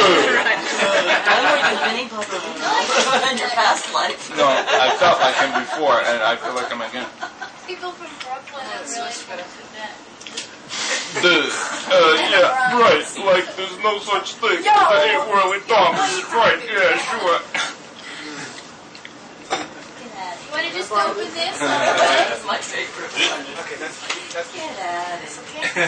Vinny Barbarino in your past life. No, I felt like him before, and I feel like him again. People from Brooklyn are really good at that. Duh. Uh, yeah, right. Like, there's no such thing as the eight worldly dharmas. Right, yeah, sure. You want to just open this? That's my favorite one. Okay, that's that's. Get at it.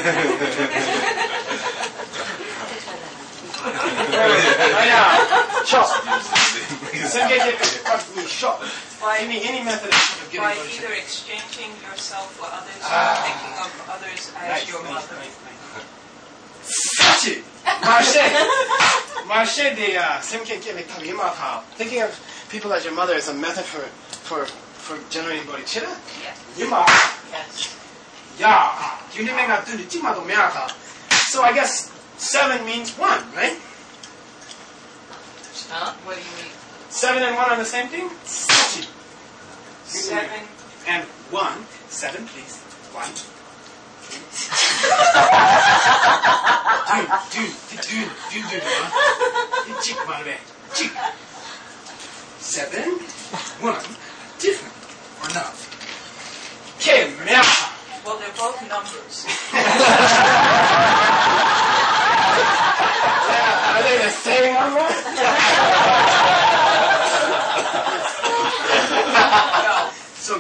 Yeah, shop. So get it, shop. Any any method of getting By bodhicitta. either exchanging yourself for others or Ah. thinking of others as Nice, your nice, mother. nice, nice. Such it. Marche. Marche de uh, Simken Kili Kalimata. Thinking of people as your mother is a method for for for generating bodhicitta? Yes. Yuma. Yes. Yeah. So I guess seven means one, right? Huh? What do you mean? Seven and one are the same thing? Seven. And one. Seven, please. One. Do, do, do, do, do, do. Chick, my man. Chick. Seven, one, different or not? Okay, merde. Well, they're both numbers. Yeah, are they the same number? So,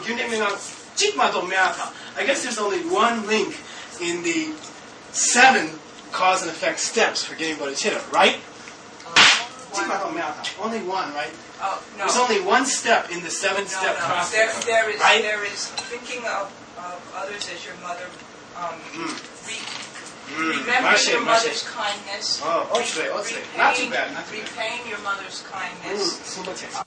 I guess there's only one link in the seven cause and effect steps for getting bodhicitta, right? Only one, right? Oh, no. There's only one step in the seven-step no, no. process. There, there is, right? there is thinking of, of others as your mother. Um, Mm. re, Mm. remember Marche, your marche. mother's kindness. Oh, otsure, otsure. Repaying- Not too bad, not too bad. Repaying your mother's kindness. Mm.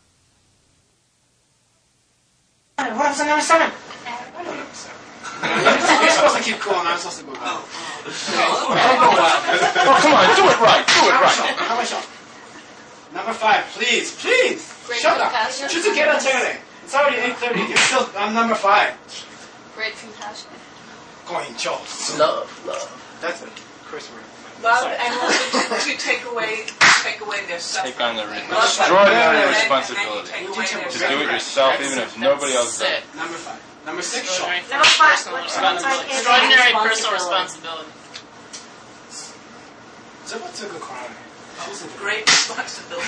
What happens to number seven? I know number seven. You're supposed to keep cool and I'm supposed to go down. Oh, come on, do it right, do it right. How much? Number five, please, please. Great Shut up. compassion. Just get on Saturday. It's already eight thirty. You're still, I'm number five. Great compassion. Going Joe. Love, love. That's a curse word. Love and also to, to take away, take away their suffering. Take on the Love extraordinary them, and then- responsibility and then you take away to their do it yourself even if nobody else does. Sick. Number five. Number six, Sean. Extraordinary personal responsibility. Extraordinary personal responsibility. So what's a good card? She's a Great responsibility.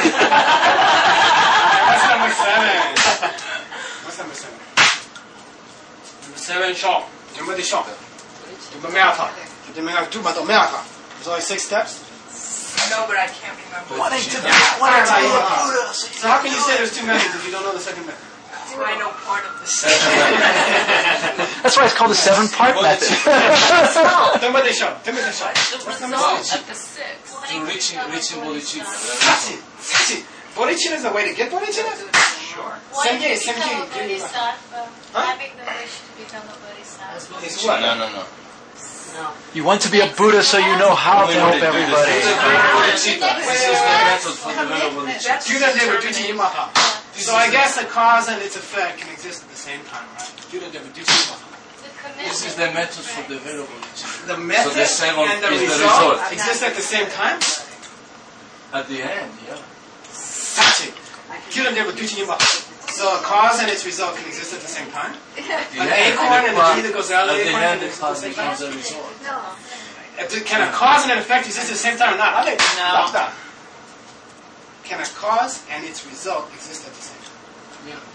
What's number seven? What's number seven? Number seven, Sean. Number the Sean. Number Marathon. Number two, but Marathon. There's only six steps. No, but I can't remember. What is it? What are you? So how can you say there's two methods if you don't know the second method? I know part of this. That's why it's called the seven-part method. Number the Sean. Number the Sean. The result of the six. To reaching, reaching bodhicitta. Sachi. Sachi. Bodhicitta is the way to get bodhicitta? Sure. Why Same did day, you same become a day. bodhisattva? Huh? Having the wish to become a bodhisattva. Is what? No, no, no. You want to be a Buddha so you know how to help everybody. This is the method for developing bodhicitta. Judah never do Imaha. So I guess the cause and its effect can exist at the same time, right? Judah never do Imaha. This is the method for developing bodhicitta. The method So the seven and the is the result, result. exist at the same time? At the end, yeah. Sachi. Judah never do Imaha. So a cause and its result can exist at the same time? At the An end, acorn and the part- tree that goes out of at the the acorn end, can the exist at the cause same time? becomes a result. Uh, Can a cause and an effect exist at the same time or not? I think No. not that. Can a cause and its result exist at the same time? Yeah.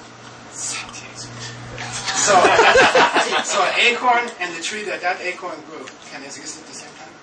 So, so an acorn and the tree that that acorn grew can exist at the same time?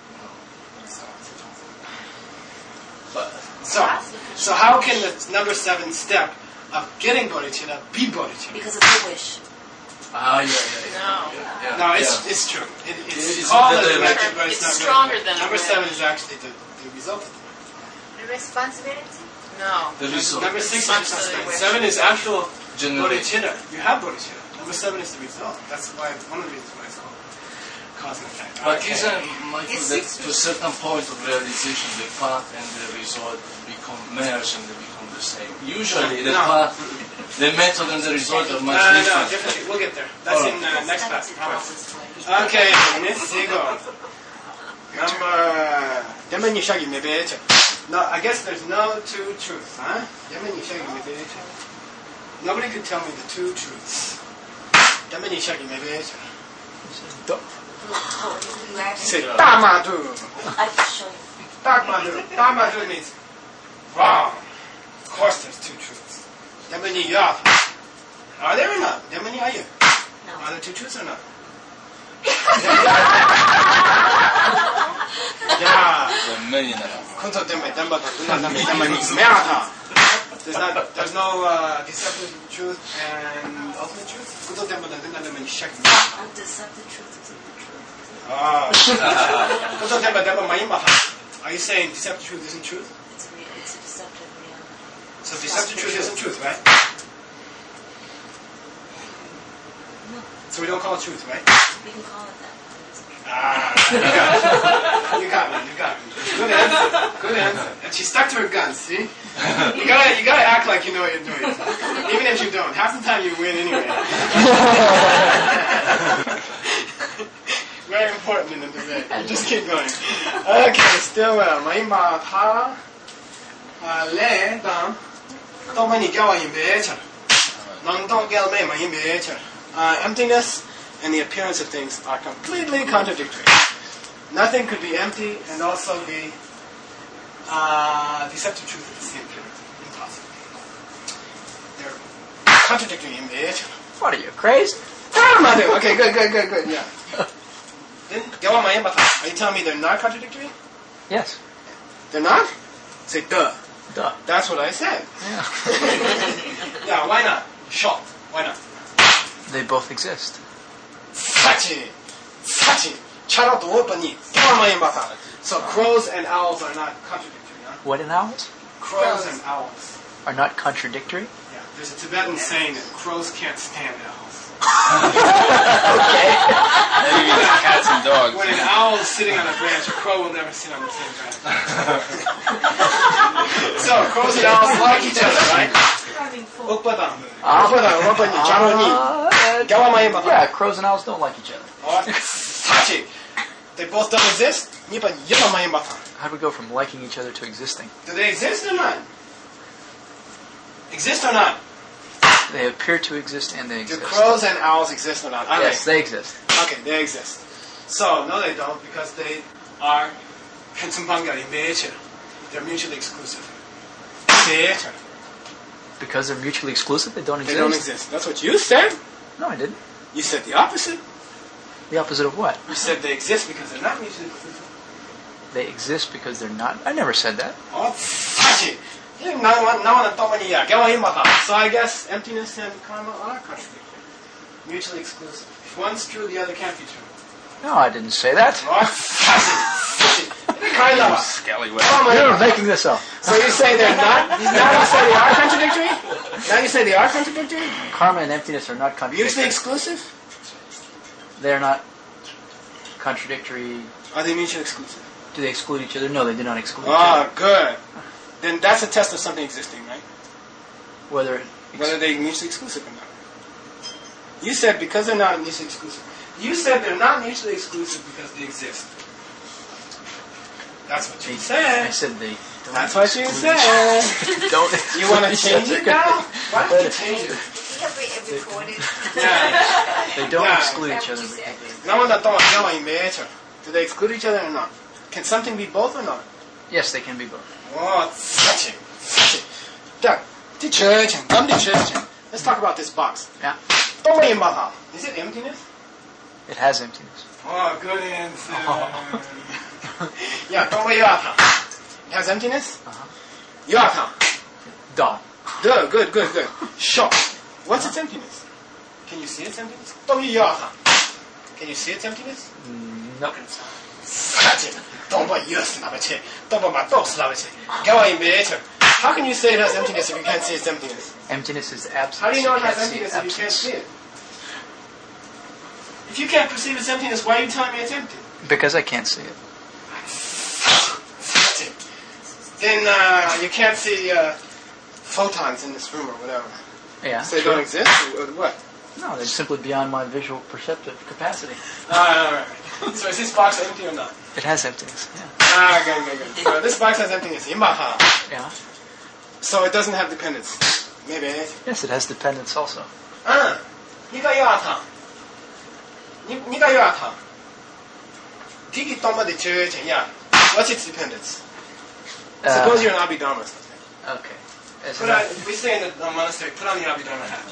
But So, so how can the number seven step of getting bodhicitta be bodhicitta? Because it's a wish. ah, yeah, yeah, yeah. No. yeah, yeah. No, it's yeah. it's true. It, it's It's called the as a direct- method, but it's, it's not stronger really. than a Number wish. seven is actually the, the result of it. The responsibility. No. The result. Number six is Responsibility. responsibility. Seven is actual Generate. bodhicitta. You have bodhicitta. Number seven is the result. That's why one of the reasons why it's called cause and effect. But Okay. isn't, Michael, that to a certain point of realization, the path and the result become merged and they become the same? Usually, the No. path, the method and the result are No, much no, no, different. definitely. We'll get there. That's Oh. in uh, next class. Promise. Okay, let's go. Number. Demon Yishagi Mebecha. No, I guess there's no two truths, huh? Demon Yishagi Mebecha. Nobody could tell me the two truths. Demon Yishagi Mebecha. Say Tamadu. I can show you. Tamadu. Tamadu means wrong. Of course there's two truths. Demon Yah. Are there or not? Demon Yah. No. Are there two truths or not? Yeah. There's a million of them. Kunto Dembe Demba Tuna Dembe Demba means marathon. There's not there's no uh, deceptive truth and ultimate truth. Kunto Demba Tuna Demba means shak. Undeceptive truth isn't the truth. Ah. Kunto Demba Demba Mayimbaha. Are you saying deceptive truth isn't truth? It's a, re- it's a deceptive reality. So deceptive truth isn't truth, right? So we don't call it truth, right? We can call it that. Ah, you got me. You got me. Good answer. Good answer. And she stuck to her guns. See, you gotta you gotta act like you know what you're doing, even if you don't. Half the time you win anyway. Very important in the debate. Just keep going. Okay, still well. Maimba pa le dam. Don't many go in better. Non don't get me my better. Emptiness and the appearance of things are completely contradictory. Nothing could be empty and also be uh, deceptive truth at the same time. Impossible. They're contradictory in nature. What are you, crazy? Okay, good, good, good, good, yeah. Then, are you telling me they're not contradictory? Yes. They're not? Say duh. Duh. That's what I said. Yeah. Yeah, why not? Short. Why not? They both exist. Sachi. Sachi. So crows and owls are not contradictory, huh? What and owls? Crows and owls. Are not contradictory? Yeah. There's a Tibetan saying that crows can't stand owls. Okay. Maybe cats and dogs. When an owl is sitting on a branch, a crow will never sit on the same branch. So crows and owls like each other, right? Uh, yeah, crows and owls don't like each other. They both don't exist. How do we go from liking each other to existing? Do they exist or not? Exist or not? They appear to exist and they exist. Do crows and owls exist or not? Yes, they exist. Okay, they exist. So, no they don't because they are they're mutually exclusive. Because they're mutually exclusive, they don't exist? They don't exist. That's what you said. No, I didn't. You said the opposite. The opposite of what? You said they exist because they're not mutually exclusive. They exist because they're not? I never said that. Oh, Sachi. So I guess emptiness and karma are contradictory. Mutually exclusive. If one's true, the other can't be true. No, I didn't say that. Scallywag. You're making this up. So you say they're not? Now you say they are contradictory? Now you say they are contradictory? Karma and emptiness are not contradictory. Mutually exclusive? They're not contradictory. Are they mutually exclusive? Do they exclude each other? No, they do not exclude each Ah, other. good. Then that's a test of something existing, right? Whether ex- Whether they're mutually exclusive or not. You said because they're not mutually exclusive. You said they're not mutually exclusive because they exist. That's what you they, said. I said they don't That's what you exclude said. each- don't You want to change it now? Why don't you change it? Have we recorded? Yeah. They don't Yeah. exclude each other. That's what you because Do they exclude each other or not? Can something be both or not? they- Yes, they can be both. Oh, such it. Such it. Doug, teacher, come teacher. Let's talk about this box. Yeah. Is it emptiness? It has emptiness. Oh, good answer. Yeah, it has emptiness? Uh-huh. Yata. Da. Good, good, good, good. Sure. What's its emptiness? Can you see its emptiness? Can you see its emptiness? No. How can you say it has emptiness if you can't see its emptiness? Emptiness is absence. How do you know it can't has see emptiness if you can't absence. see it? If you can't perceive its emptiness, why are you telling me it's empty? Because I can't see it. Then uh, you can't see uh, photons in this room or whatever. Yeah. So they true. don't exist? Or what? No, they're simply beyond my visual perceptive capacity. Ah, all right. So is this box empty or not? It has emptiness. Yeah. Ah, good, good, good. So this box has emptiness. Imbaha. Yeah. So it doesn't have dependence. Maybe. Yes, it has dependence also. Ah. Nika yata. Nika yata. Tiki toma de church. Yeah. What's its dependence? Uh, Suppose you're an Abhidharma. Okay. As Put an- on, we say in the monastery, put on the Abhidharma hat.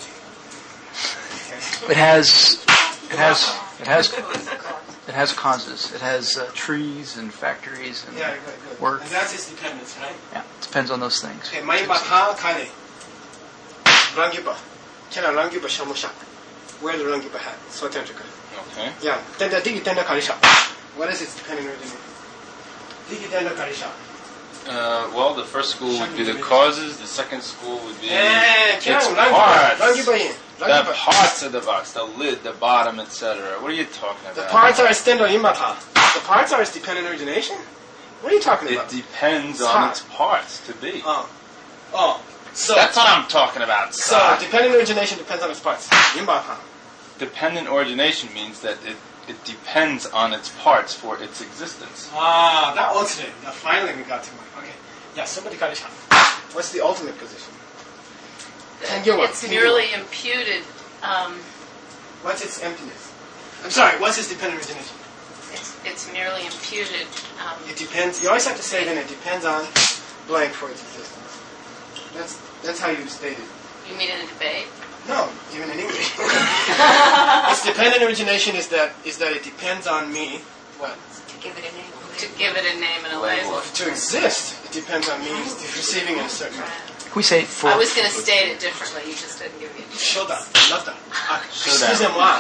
It has, it has, it has, it has causes. It has uh, trees and factories and Yeah, good, good. work. And that's its dependence, right? Yeah, it depends on those things. Okay, main bata kane. Rangipa. Kena rangipa shamusha. Wear the rangipa hat. Swatantrika. Okay. Yeah. Tenda digi tenda karisha. What is its dependent origin? Digi tenda karisha. Uh, well, the first school would be the causes. The second school would be Eh, its kena parts. rangipa yin. Talking The about- parts of the box, the lid, the bottom, et cetera. What are you talking about? The parts are stendo imata. The parts are its dependent origination? What are you talking It about? depends It's on hot. its parts to be. Oh. Oh. So, That's what I'm talking about. so son. dependent origination depends on its parts. Imata. Dependent origination means that it, it depends on its parts for its existence. Ah, that ultimate. Now finally we got to one. Okay. Yeah, somebody got it. What's the ultimate position? Tengyowa. It's merely imputed. Um, What's its emptiness? I'm sorry, what's its dependent origination? it's, it's merely imputed. Um, It depends. You always have to say then it depends on blank for its existence. That's that's how you state it. you mean in a debate? No, even in English. Its dependent origination is that is that it depends on me. What? To give it a name. To give it a name and a label. To exist, it depends on me receiving it a certain way. We say for. I was going to state it differently. You just didn't give me a name. Shoda, nata. Ah, Shoda. Excusez-moi.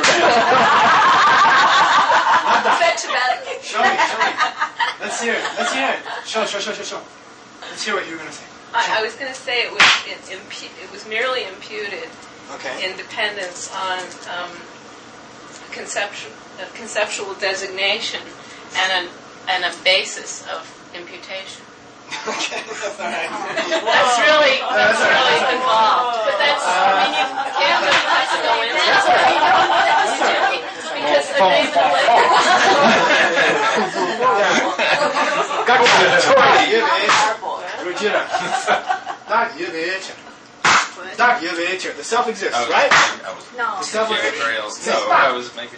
Fetch about it. Show me, show me. Let's hear it. Let's hear it. Show, show, show, show, show. Let's hear what you were going to say. I, I was going to say it was it, impu- it was merely imputed Okay. in dependence on um, conceptual uh, conceptual designation and a and a basis of imputation. Okay, that's all right. That's really that's really involved. But that's I mean you can't really have to go into That's all right. That's all right. because a name and a label. Как Tori, je вечер. Rujira. Так, je вечер. Так, je вечер. The self exists, I was, right? I was No. The self very exists. trails. No, I was making.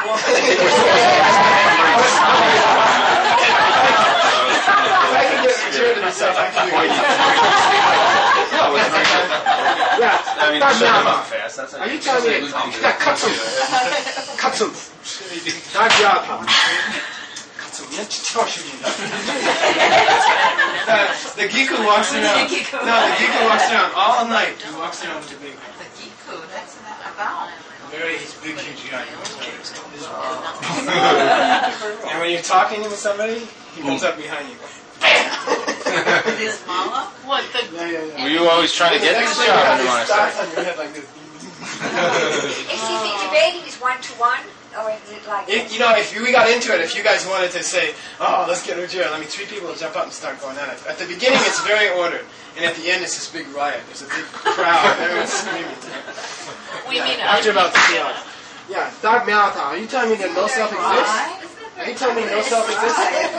I can get Rujira to be self-actually. Yeah. I mean, Tak, shut Nama. up fast. That's Are you telling me? Yeah, katsu. Katsu. Tak, yata. Katsu. Yeah, tell shooting. The Giku walks around. No, the Giku walks around all night. He walks around with a big, The Giku, that's about. very big, huge guy. And when you're talking with somebody, he comes up behind you. This mala? What the? Yeah, yeah, yeah. Were you always trying to get this Next thing job you in the have, he starts monastery? on your head like this. Is the debating is one to one, or is it like? If, you know, if we got into it, if you guys wanted to say, oh, let's get Rujira, let me three people jump up and start going at it. At the beginning, it's very ordered. And at the end, it's this big riot. There's a big crowd. Everyone's screaming. We Yeah, mean after I- about three hours. Yeah, Doc Meowtown, are you telling me that no self exists? Are you telling me no self exists?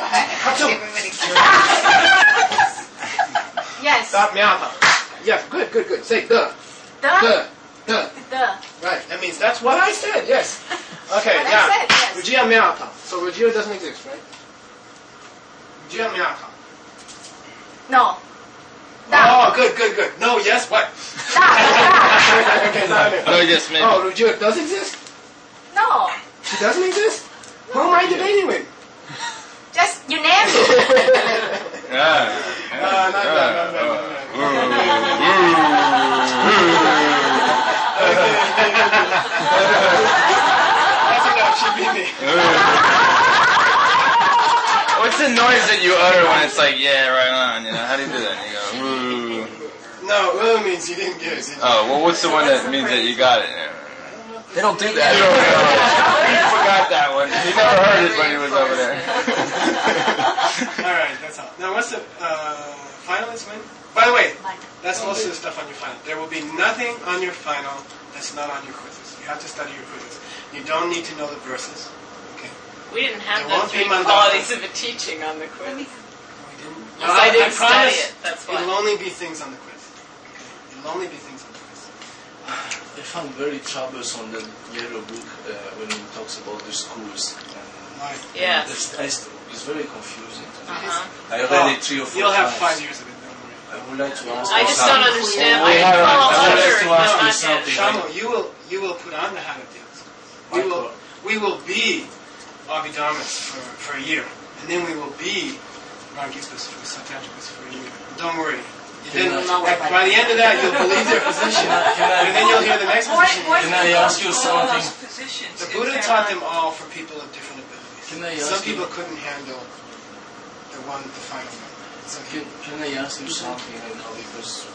Yes. Doc Meowtown. Yeah, good, good, good. Say the. The. The. The. The. Right, that means that's what I said, yes. Okay, What I yeah. said, yes. Rujira Meowtown. So Rujira doesn't exist, right? Rujira Meowtown. No. Oh, good, good, good. No, yes, what? Okay, no, no. No, yes, maybe. Oh, Rujira does exist? No. She doesn't exist? Who am I debating with? Just you named it. Ah, Uh, not that, not that, not That's enough, she beat me. What's the noise that you utter when it's like, yeah, right on? You know, how do you do that? You go, ooh. No, uh means you didn't get it. did you? Oh, well, what's the one that means that you got it? They don't do You that. don't know. He forgot that one. He never heard it when he was over there. Alright, that's all. Now, what's the uh, finalist win? By the way, that's most of the stuff on your final. There will be nothing on your final that's not on your quizzes. You have to study your quizzes. You don't need to know the verses. Okay. We didn't have There the won't be three mandala. qualities of a teaching on the quiz. We didn't. Yes, I didn't study promise it, that's why. It'll only be things on the quiz. Okay. It'll only be things on the quiz. I found very troublesome the yellow book uh, when he talks about the schools. And Yes. It's, it's, it's very confusing to me. Uh-huh. I read it three or four You'll have times. five years of it. Don't worry. I would like to ask I you just something. don't understand. We I have- fall I would like under to it, ask but you not something. Shamo, you will you will put on the habit deals. We will we will be Abhidharmas for, for a year, and then we will be Rangipas for Satyajivas for a year. Don't worry. You then, at- by the end of that, you'll believe their position, and then you'll hear the next position. Can I ask you something? The Buddha taught them all for people of different abilities. Can I Some ask you- people couldn't handle the one, the final one. Some Can, people. can I ask you something right now? Because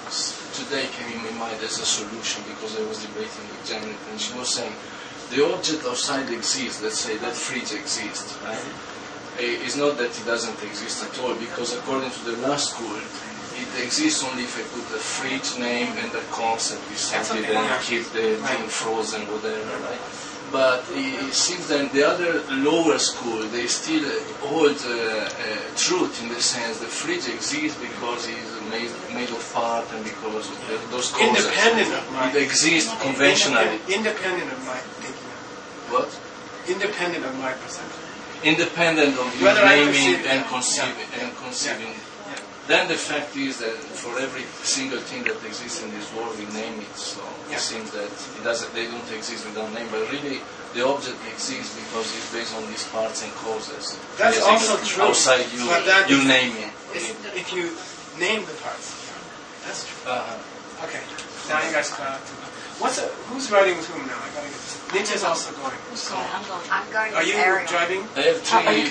s- today came in my mind as a solution because I was debating with Janet, and she was saying the object outside exists. Let's say that fridge exists, right? Eh, It's not that it doesn't exist at all, because according to the last school, it exists only if I put the fridge name and the concept beside That's it okay, and yeah. keep the thing frozen, whatever, right? But it, it seems that the other lower school, they still hold uh, uh, truth in the sense the fridge exists because it's made, made of part and because of the, those concepts. Independent of my... It exists conventionally. Independent of my thinking. What? Independent of my perception. Independent of you Whether I naming perceive it. and conceiving and conceiving. Then the fact is that for every single thing that exists in this world, we name it. So Yeah. it seems that it doesn't, they don't exist without name. But really, the object exists because it's based on these parts and causes. That's It's also true. Outside you, But that- you name it. If, if you name the parts, that's true. Uh-huh. Okay, now you guys got to What's a, who's riding with whom now? I gotta get this. Ninja's also going. So, I'm going. I'm going are with you Ariel. driving? I have three.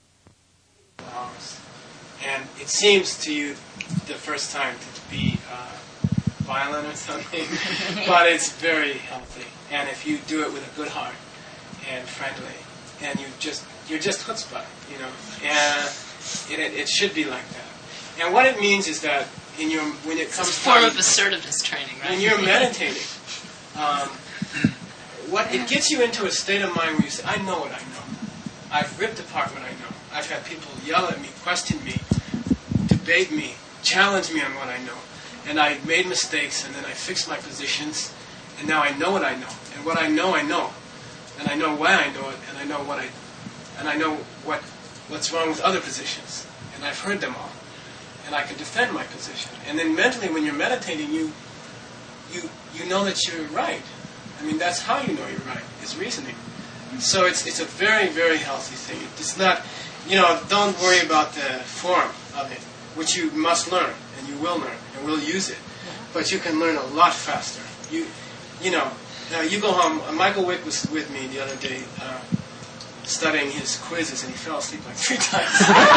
And it seems to you the first time to be uh, violent or something, but it's very healthy. And if you do it with a good heart and friendly, and you just you're just chutzpah, you know, and it, it, it should be like that. And what it means is that in your when it comes It's a form time, of assertiveness training, right? when you're meditating, um, what it gets you into a state of mind where you say, I know what I know. I've ripped apart what I know. I've had people yell at me, question me, debate me, challenge me on what I know. And I made mistakes, and then I fixed my positions, and now I know what I know. And what I know, I know. And I know why I know it, and I know what I, and I know what, what's wrong with other positions. And I've heard them all. And I can defend my position. And then mentally, when you're meditating, you, you, you know that you're right. I mean, that's how you know you're right, is reasoning. So it's it's a very, very healthy thing. It's not, you know, don't worry about the form of it, which you must learn, and you will learn, and will use it. But you can learn a lot faster. You, you know, uh, you go home. Uh, Michael Wick was with me the other day uh, studying his quizzes, and he fell asleep like three times.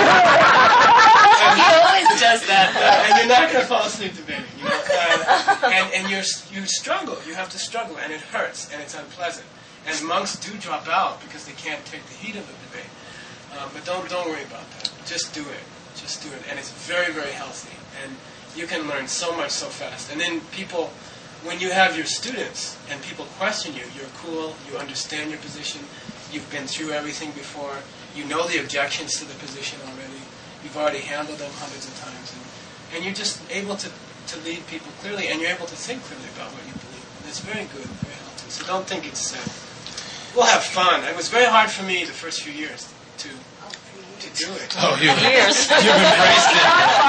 He always does that. Uh, and you're not going to fall asleep debating, you know. Uh, and and you're, you struggle. You have to struggle, and it hurts, and it's unpleasant. And monks do drop out because they can't take the heat of the debate. Uh, but don't don't worry about that. Just do it. Just do it. And it's very, very healthy. And you can learn so much so fast. And then people, when you have your students and people question you, you're cool, you understand your position, you've been through everything before, you know the objections to the position already, you've already handled them hundreds of times. And, and you're just able to, to lead people clearly, and you're able to think clearly about what you believe. And it's very good, very healthy. So don't think it's... Uh, We'll have fun. It was very hard for me the first few years to to do it. Oh, you, Years. you've embraced it.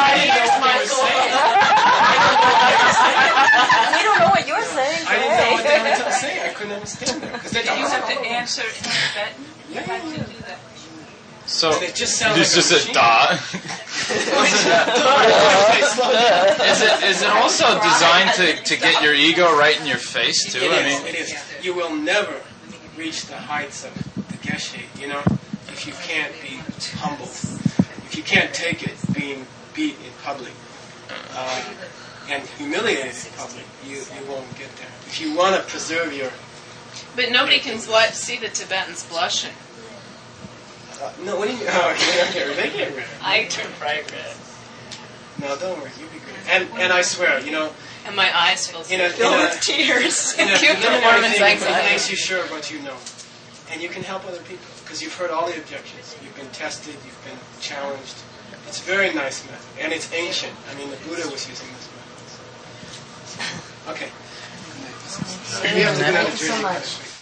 We don't know what you're saying. I didn't know what they were saying. I couldn't understand them. Because they Did you don't have to answer in Tibetan? You Yeah, had yeah, to yeah. do that. So And it just sounds it's like just a a machine. dot. Is it is it also designed to, to get your ego right in your face too? It I is, mean, it is. You will never reach the heights of the Geshe, you know, if you can't be humble. If you can't take it being beat in public uh, and humiliated in public, you, you won't get there. If you want to preserve your... But nobody can bl- see the Tibetans blushing. Uh, no, what do you mean? Oh, okay, okay, they get rid. I turn bright red. No, don't worry, you'll be good. And, and I swear, you know, And my eyes fill in a, in filled a, with tears. in a Acute preliminary performance thing, it anxiety. makes you sure of what you know. And you can help other people because you've heard all the objections. You've been tested, you've been challenged. It's a very nice method. And it's ancient. I mean, the Buddha was using this method. Okay. We have to get out of Jersey by this week.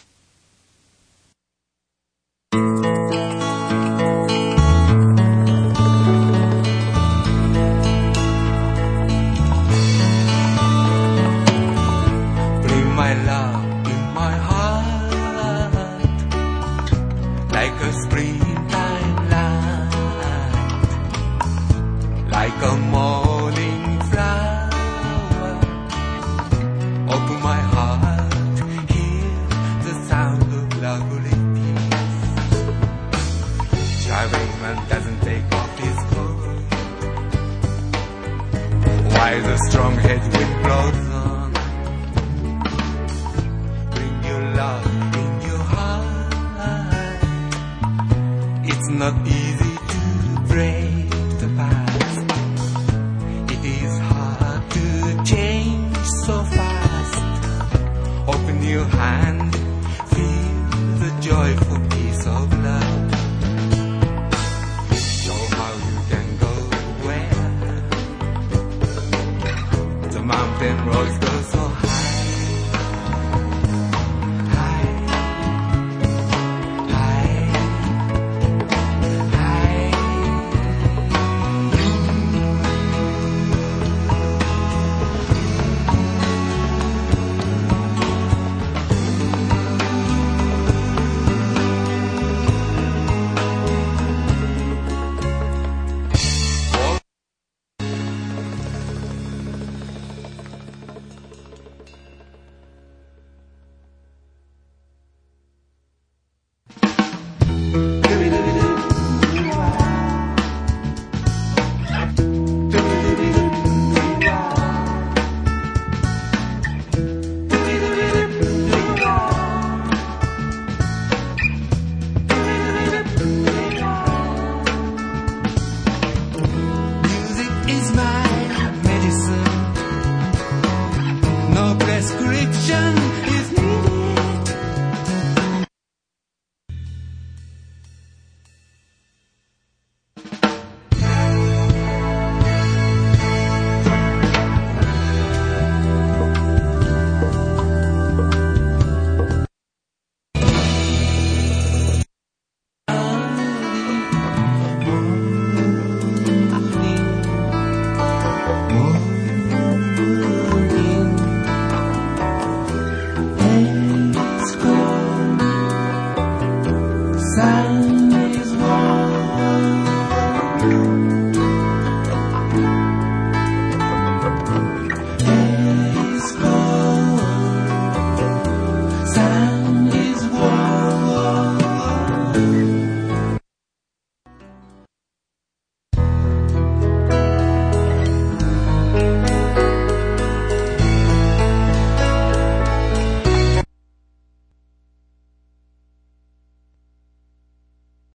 Bring my love in my heart like a springtime light, like a morning flower. Open my heart, hear the strong headwind blows on. Bring your love in your heart. It's not easy to break the past. It is hard to change so fast. Open your hand, feel the joyful peace of love. Show how you can go where the mountain roads go.